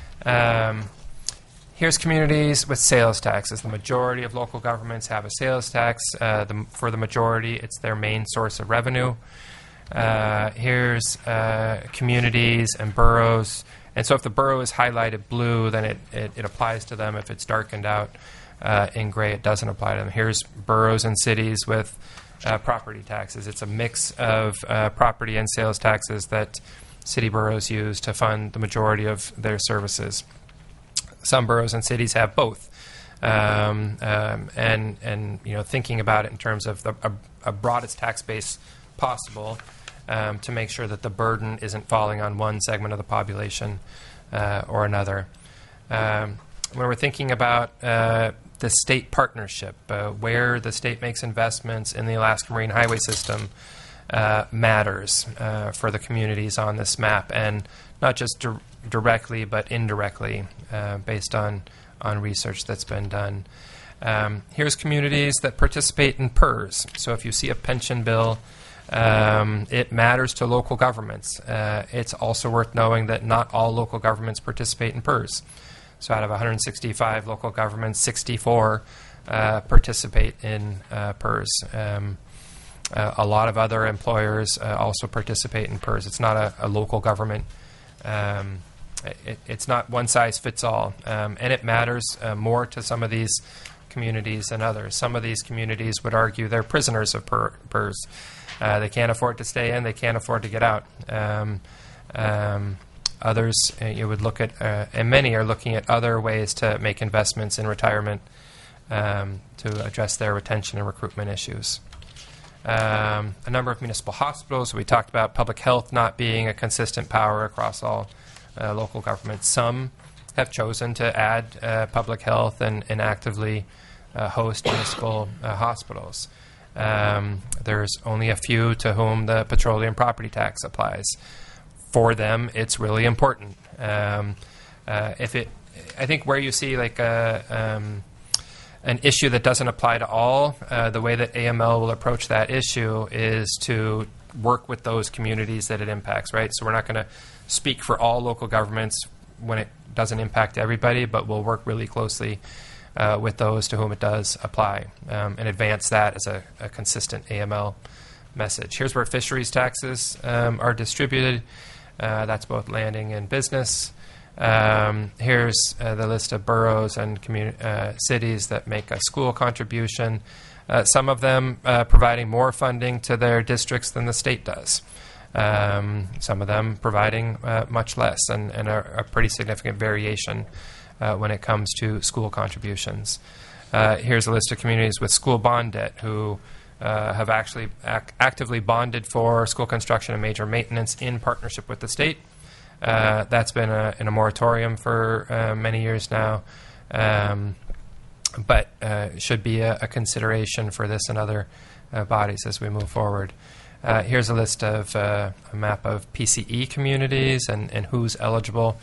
Here's communities with sales taxes. The majority of local governments have a sales tax. For the majority, it's their main source of revenue. Here's communities and boroughs. And so if the borough is highlighted blue, then it applies to them. If it's darkened out in gray, it doesn't apply to them. Here's boroughs and cities with property taxes. It's a mix of property and sales taxes that city boroughs use to fund the majority of their services. Some boroughs and cities have both. And thinking about it in terms of a broadest tax base possible, to make sure that the burden isn't falling on one segment of the population or another. When we're thinking about the state partnership, where the state makes investments in the Alaska Marine Highway System matters for the communities on this map, and not just directly but indirectly based on research that's been done. Here's communities that participate in PERS. So if you see a pension bill, it matters to local governments. It's also worth knowing that not all local governments participate in PERS. So out of 165 local governments, 64 participate in PERS. A lot of other employers also participate in PERS. It's not a local government. It's not one size fits all. And it matters more to some of these communities than others. Some of these communities would argue they're prisoners of PERS. They can't afford to stay in. They can't afford to get out. Others, you would look at, and many are looking at other ways to make investments in retirement to address their retention and recruitment issues. A number of municipal hospitals. We talked about public health not being a consistent power across all local governments. Some have chosen to add public health and actively host municipal hospitals. There's only a few to whom the petroleum property tax applies. For them, it's really important. I think where you see like an issue that doesn't apply to all, the way that AML will approach that issue is to work with those communities that it impacts, right? So we're not going to speak for all local governments when it doesn't impact everybody, but we'll work really closely with those to whom it does apply and advance that as a consistent AML message. Here's where fisheries taxes are distributed. That's both landing and business. Here's the list of boroughs and cities that make a school contribution, some of them providing more funding to their districts than the state does. Some of them providing much less, and a pretty significant variation when it comes to school contributions. Here's a list of communities with school bond debt who have actually actively bonded for school construction and major maintenance in partnership with the state. That's been in a moratorium for many years now, but should be a consideration for this and other bodies as we move forward. Here's a list of a map of PCE communities and who's eligible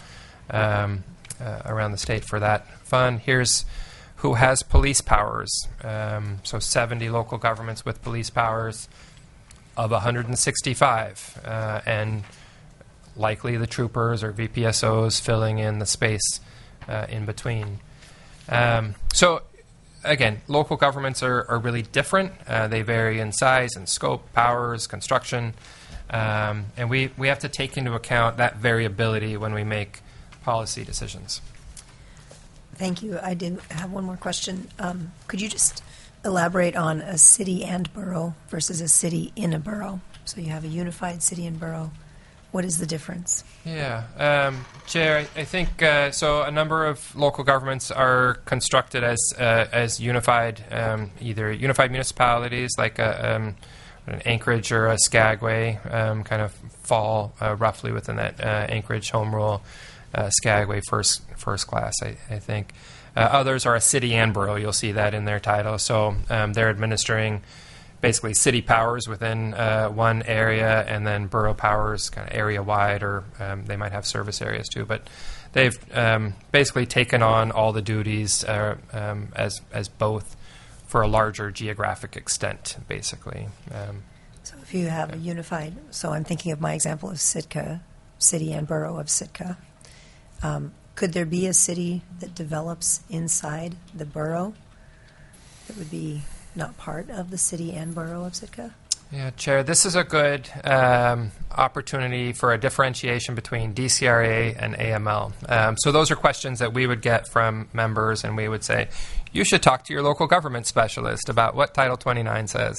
around the state for that fund. Here's who has police powers. So 70 local governments with police powers of 165, and likely the troopers or VPSOs filling in the space in between. So again, local governments are really different. They vary in size and scope, powers, construction, and we have to take into account that variability when we make policy decisions. Thank you. I did have one more question. Could you just elaborate on a city and borough versus a city in a borough? So you have a unified city and borough. What is the difference? Yeah, Chair, I think so. A number of local governments are constructed as unified, either unified municipalities like an Anchorage or a Skagway, kind of fall roughly within that Anchorage home rule. Skagway first class, I think. Others are a city and borough. You'll see that in their title. So they're administering basically city powers within one area, and then borough powers kind of area-wide, or they might have service areas too. But they've basically taken on all the duties as both for a larger geographic extent, basically. So if you have a unified, so I'm thinking of my example of Sitka, city and borough of Sitka. Could there be a city that develops inside the borough that would be not part of the city and borough of Sitka? Yeah, Chair, this is a good opportunity for a differentiation between DCRA and AML. So those are questions that we would get from members, and we would say, you should talk to your local government specialist about what Title 29 says.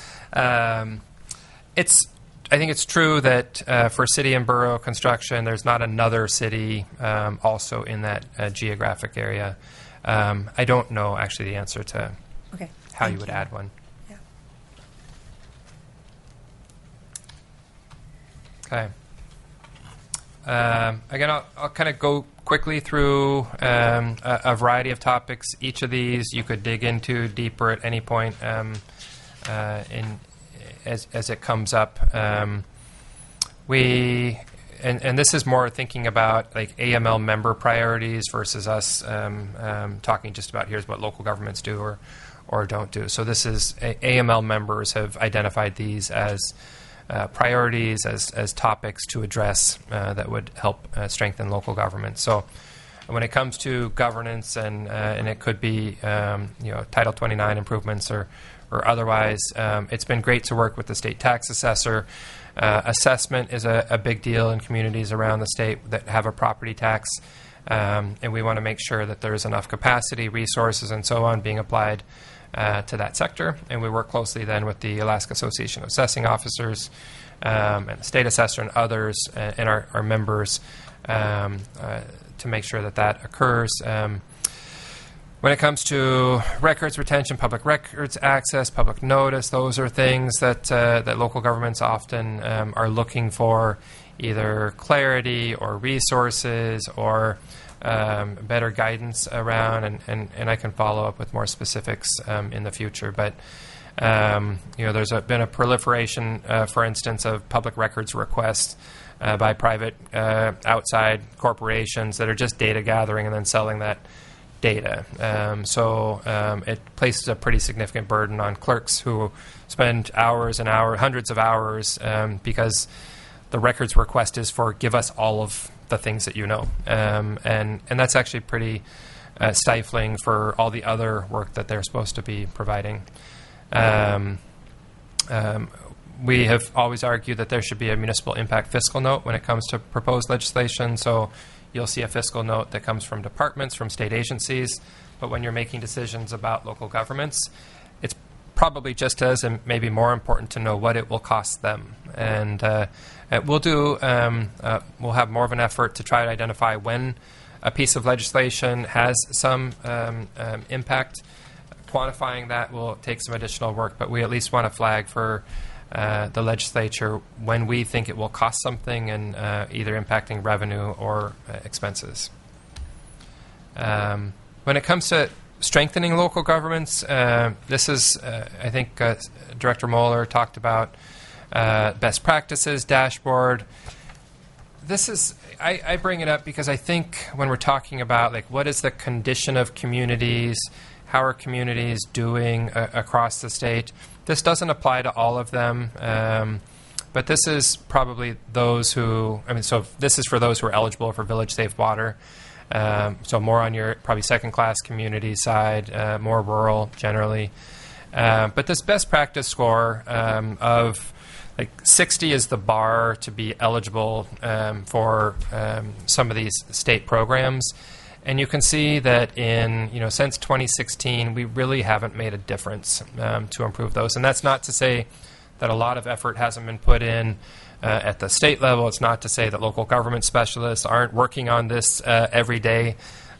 I think it's true that for city and borough construction, there's not another city also in that geographic area. I don't know, actually, the answer to how you would add one. Yeah. Okay. Again, I'll kind of go quickly through a variety of topics. Each of these you could dig into deeper at any point as it comes up. We and this is more thinking about like AML member priorities versus us talking just about here's what local governments do or don't do. So this is AML members have identified these as priorities, as topics to address that would help strengthen local government. So when it comes to governance, and it could be Title 29 improvements or otherwise, it's been great to work with the state tax assessor. Assessment is a big deal in communities around the state that have a property tax, and we want to make sure that there's enough capacity, resources, and so on being applied to that sector. And we work closely then with the Alaska Association of Assessing Officers and the state assessor and others and our members to make sure that occurs. When it comes to records retention, public records access, public notice, those are things that local governments often are looking for, either clarity or resources or better guidance around, and I can follow up with more specifics in the future. But there's been a proliferation, for instance, of public records requests by private outside corporations that are just data gathering and then selling that data. So it places a pretty significant burden on clerks who spend hours and hours, hundreds of hours, because the records request is for give us all of the things that you know. And that's actually pretty stifling for all the other work that they're supposed to be providing. We have always argued that there should be a municipal impact fiscal note when it comes to proposed legislation. So you'll see a fiscal note that comes from departments, from state agencies, but when you're making decisions about local governments, it's probably just as and maybe more important to know what it will cost them. And we'll have more of an effort to try to identify when a piece of legislation has some impact. Quantifying that will take some additional work, but we at least want to flag for the legislature when we think it will cost something and either impacting revenue or expenses. When it comes to strengthening local governments, this is, I think Director Moeller talked about best practices dashboard. This is, I bring it up because I think when we're talking about like what is the condition of communities, how are communities doing across the state, this doesn't apply to all of them, but this is probably those who, so this is for those who are eligible for Village Safe Water. So more on your probably second-class community side, more rural generally. But this best practice score of like 60 is the bar to be eligible for some of these state programs. And you can see that in, since 2016, we really haven't made a difference to improve those. And that's not to say that a lot of effort hasn't been put in at the state level. It's not to say that local government specialists aren't working on this every day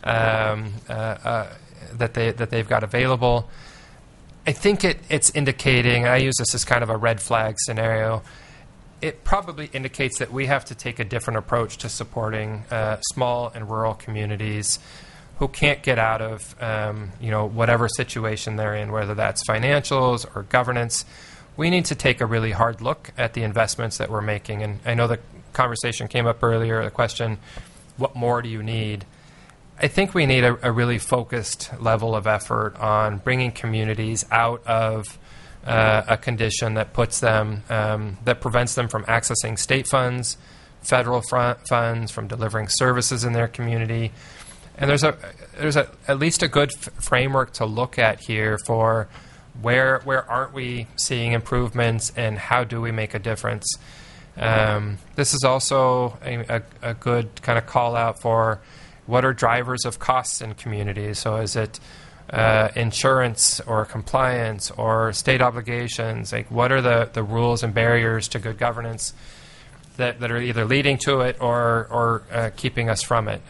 that they've got available. I think it's indicating, I use this as kind of a red flag scenario, it probably indicates that we have to take a different approach to supporting small and rural communities who can't get out of whatever situation they're in, whether that's financials or governance. We need to take a really hard look at the investments that we're making. And I know the conversation came up earlier, the question, what more do you need? I think we need a really focused level of effort on bringing communities out of a condition that puts them, that prevents them from accessing state funds, federal funds, from delivering services in their community. And there's at least a good framework to look at here for where aren't we seeing improvements and how do we make a difference. This is also a good kind of call out for what are drivers of costs in communities. So is it insurance or compliance or state obligations? Like, what are the rules and barriers to good governance that are either leading to it or keeping us from it?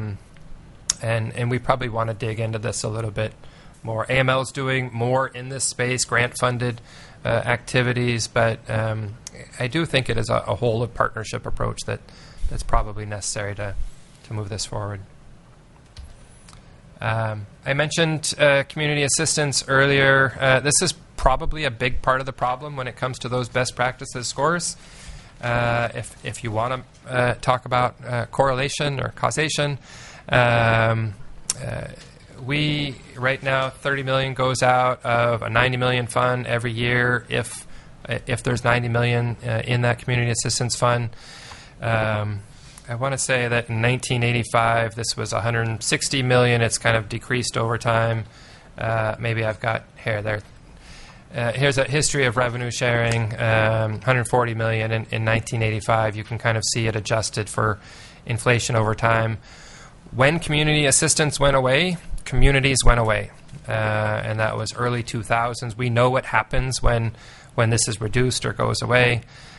And we probably want to dig into this a little bit more. AML is doing more in this space, grant-funded activities, but I do think it is a whole of partnership approach that's probably necessary to move this forward. I mentioned community assistance earlier. This is probably a big part of the problem when it comes to those best practices scores. if you want to talk about correlation or causation. We right now, $30 million goes out of a $90 million fund every year. If there's $90 million in that community assistance fund, I want to say that in 1985 this was $160 million. It's kind of decreased over time. Maybe I've got hair there. Here's a history of revenue sharing. $140 million in 1985. You can kind of see it adjusted for inflation over time. When community assistance went away, communities went away, and that was early 2000s. We know what happens when this is reduced or goes away.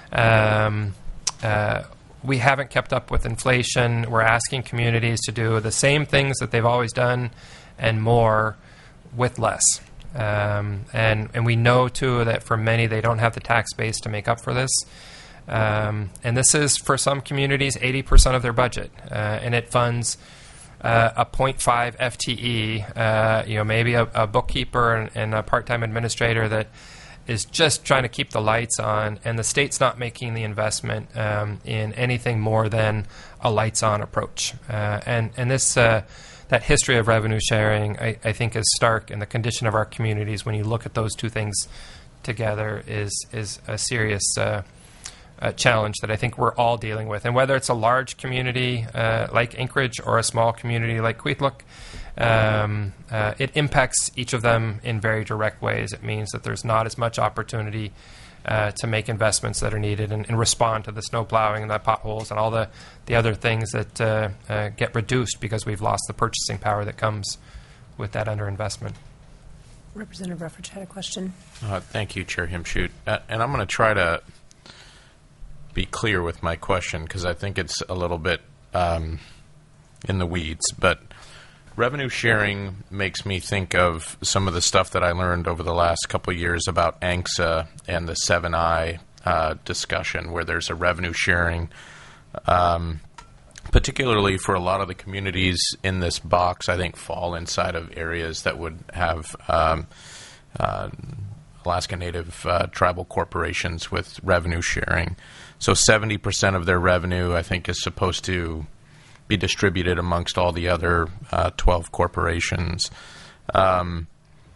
We haven't kept up with inflation. We're asking communities to do the same things that they've always done and more with less. And we know, too, that for many, they don't have the tax base to make up for this. And this is, for some communities, 80% of their budget. And it funds a 0.5 FTE, maybe a bookkeeper and a part-time administrator that is just trying to keep the lights on, and the state's not making the investment in anything more than a lights-on approach. And this that history of revenue sharing, I think, is stark, and the condition of our communities, when you look at those two things together, is a serious challenge that I think we're all dealing with. And whether it's a large community like Anchorage or a small community like Quedlinburg, it impacts each of them in very direct ways. It means that there's not as much opportunity to make investments that are needed and respond to the snow plowing and the potholes and all the other things that get reduced because we've lost the purchasing power that comes with that underinvestment. Representative Ruffridge had a question. Thank you, Chair Himschoot. And I'm going to try to be clear with my question because I think it's a little bit in the weeds. But revenue sharing makes me think of some of the stuff that I learned over the last couple of years about ANCSA and the 7I discussion, where there's a revenue sharing, particularly for a lot of the communities in this box, I think fall inside of areas that would have Alaska Native tribal corporations with revenue sharing. So 70% of their revenue, I think, is supposed to be distributed amongst all the other 12 corporations. And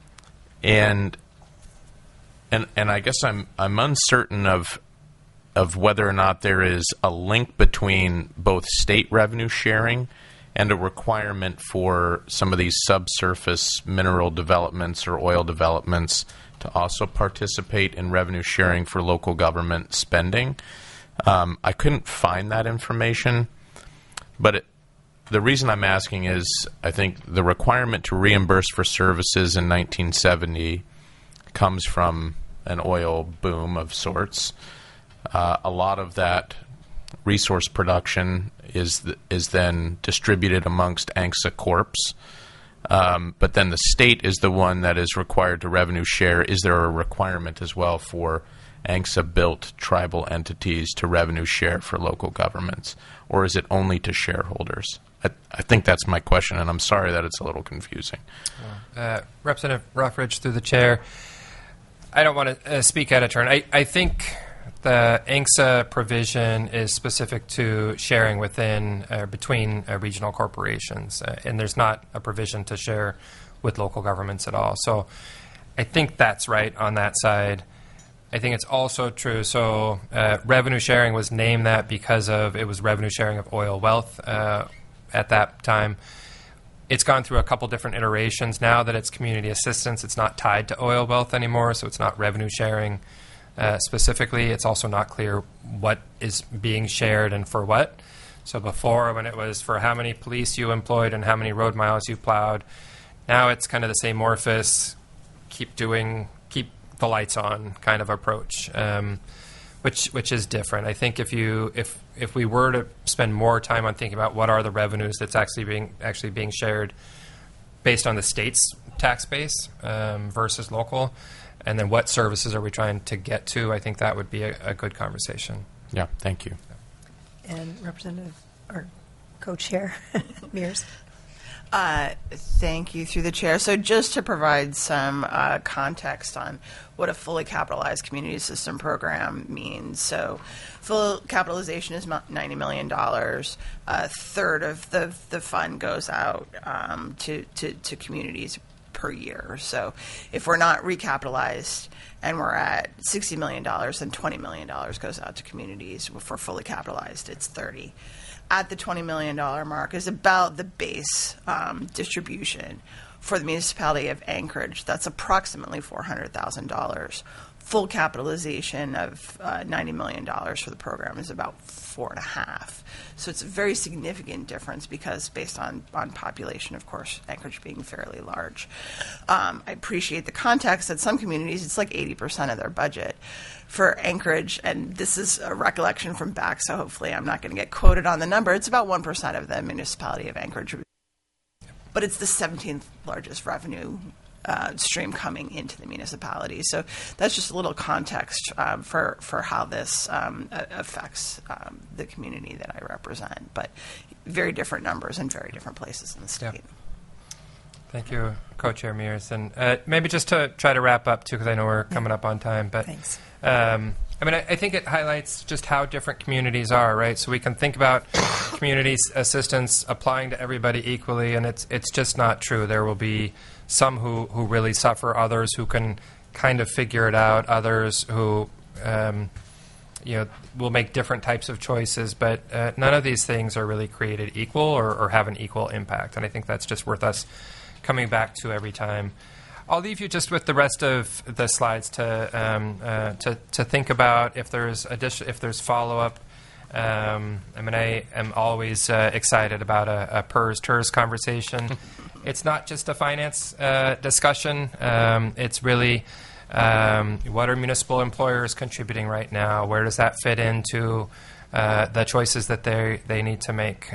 I guess I'm uncertain of whether or not there is a link between both state revenue sharing and a requirement for some of these subsurface mineral developments or oil developments to also participate in revenue sharing for local government spending. I couldn't find that information, but the reason I'm asking is I think the requirement to reimburse for services in 1970 comes from an oil boom of sorts. A lot of that resource production is then distributed amongst ANCSA Corps. But then the state is the one that is required to revenue share. Is there a requirement as well for ANCSA-built tribal entities to revenue share for local governments? Or is it only to shareholders? I think that's my question, and I'm sorry that it's a little confusing. Representative Ruffridge, through the chair, I don't want to speak out of turn. I think the ANCSA provision is specific to sharing within between regional corporations, and there's not a provision to share with local governments at all. So I think that's right on that side. I think it's also true. So revenue sharing was named that because it was revenue sharing of oil wealth at that time. It's gone through a couple different iterations. Now that it's community assistance, it's not tied to oil wealth anymore, so it's not revenue sharing specifically. It's also not clear what is being shared and for what. So before, when it was for how many police you employed and how many road miles you plowed, now it's kind of the same amorphous, keep the lights on kind of approach, which is different. I think if we were to spend more time on thinking about what are the revenues that's actually being shared based on the state's tax base versus local, and then what services are we trying to get to, I think that would be a good conversation. Yeah, thank you. And Representative or Co-Chair Mears. Thank you, through the chair. So just to provide some context on what a fully capitalized community system program means. So full capitalization is $90 million. A third of the fund goes out to communities per year. So if we're not recapitalized and we're at $60 million, then $20 million goes out to communities. If we're fully capitalized, it's 30. At the $20 million mark is about the base distribution for the municipality of Anchorage. That's approximately $400,000. Full capitalization of $90 million for the program is about 4.5. So it's a very significant difference because based on population, of course, Anchorage being fairly large. I appreciate the context that some communities, it's like 80% of their budget. For Anchorage, and this is a recollection from back, so hopefully I'm not going to get quoted on the number, it's about 1% of the municipality of Anchorage. But it's the 17th largest revenue stream coming into the municipality. So that's just a little context for how this affects the community that I represent. But very different numbers in very different places in the state. Yeah. Thank you, Co-Chair Mears. And maybe just to try to wrap up, too, because I know we're coming up on time. But Thanks. I think it highlights just how different communities are, right? So we can think about community assistance applying to everybody equally, and it's just not true. There will be some who really suffer, others who can kind of figure it out, others who will make different types of choices, but none of these things are really created equal or have an equal impact, and I think that's just worth us coming back to every time. I'll leave you just with the rest of the slides to think about if there's follow-up. I am always excited about a PERS-TERS conversation. It's not just a finance discussion. It's really what are municipal employers contributing right now? Where does that fit into the choices that they need to make?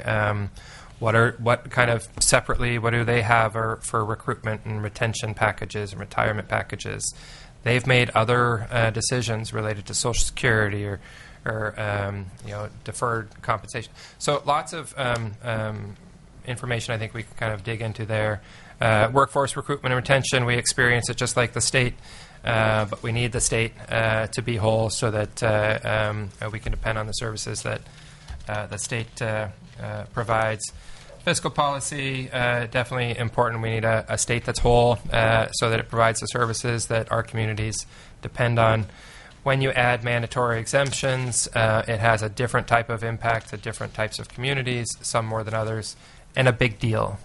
What kind of separately, what do they have for recruitment and retention packages and retirement packages? They've made other decisions related to Social Security or deferred compensation. So lots of information I think we can kind of dig into there. Workforce recruitment and retention, we experience it just like the state, but we need the state to be whole so that we can depend on the services that the state provides. Fiscal policy, definitely important. We need a state that's whole so that it provides the services that our communities depend on. When you add mandatory exemptions, it has a different type of impact to different types of communities, some more than others, and a big deal.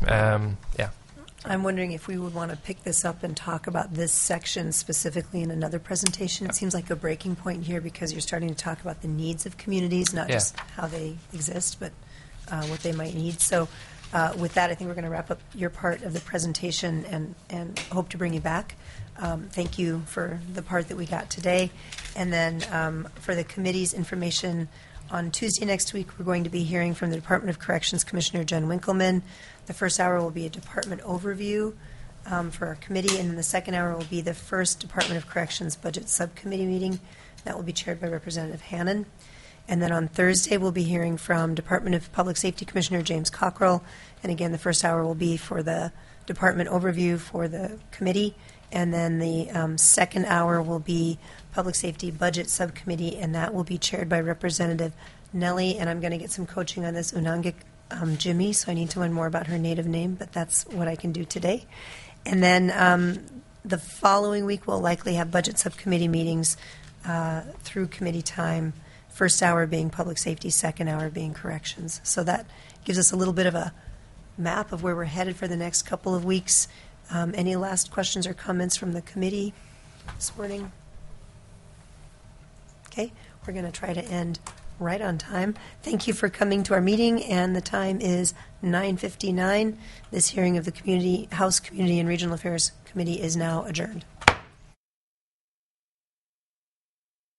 I'm wondering if we would want to pick this up and talk about this section specifically in another presentation. It seems like a breaking point here because you're starting to talk about the needs of communities, not just how they exist, but what they might need. So with that, I think we're going to wrap up your part of the presentation and hope to bring you back. Thank you for the part that we got today. And then for the committee's information, on Tuesday next week, we're going to be hearing from the Department of Corrections Commissioner Jen Winkleman. The first hour will be a department overview for our committee, and then the second hour will be the first Department of Corrections Budget Subcommittee meeting. That will be chaired by Representative Hannon. And then on Thursday, we'll be hearing from Department of Public Safety Commissioner James Cockrell. And again, the first hour will be for the department overview for the committee. And then the second hour will be Public Safety Budget Subcommittee, and that will be chaired by Representative Nellie. And I'm going to get some coaching on this Unangik Jimmy, so I need to learn more about her native name, but that's what I can do today. And then the following week, we'll likely have Budget Subcommittee meetings through committee time, first hour being Public Safety, second hour being Corrections. So that gives us a little bit of a map of where we're headed for the next couple of weeks. Any last questions or comments from the committee this morning? Okay, we're going to try to end right on time. Thank you for coming to our meeting, and the time is 9:59. This hearing of the House Community and Regional Affairs Committee is now adjourned.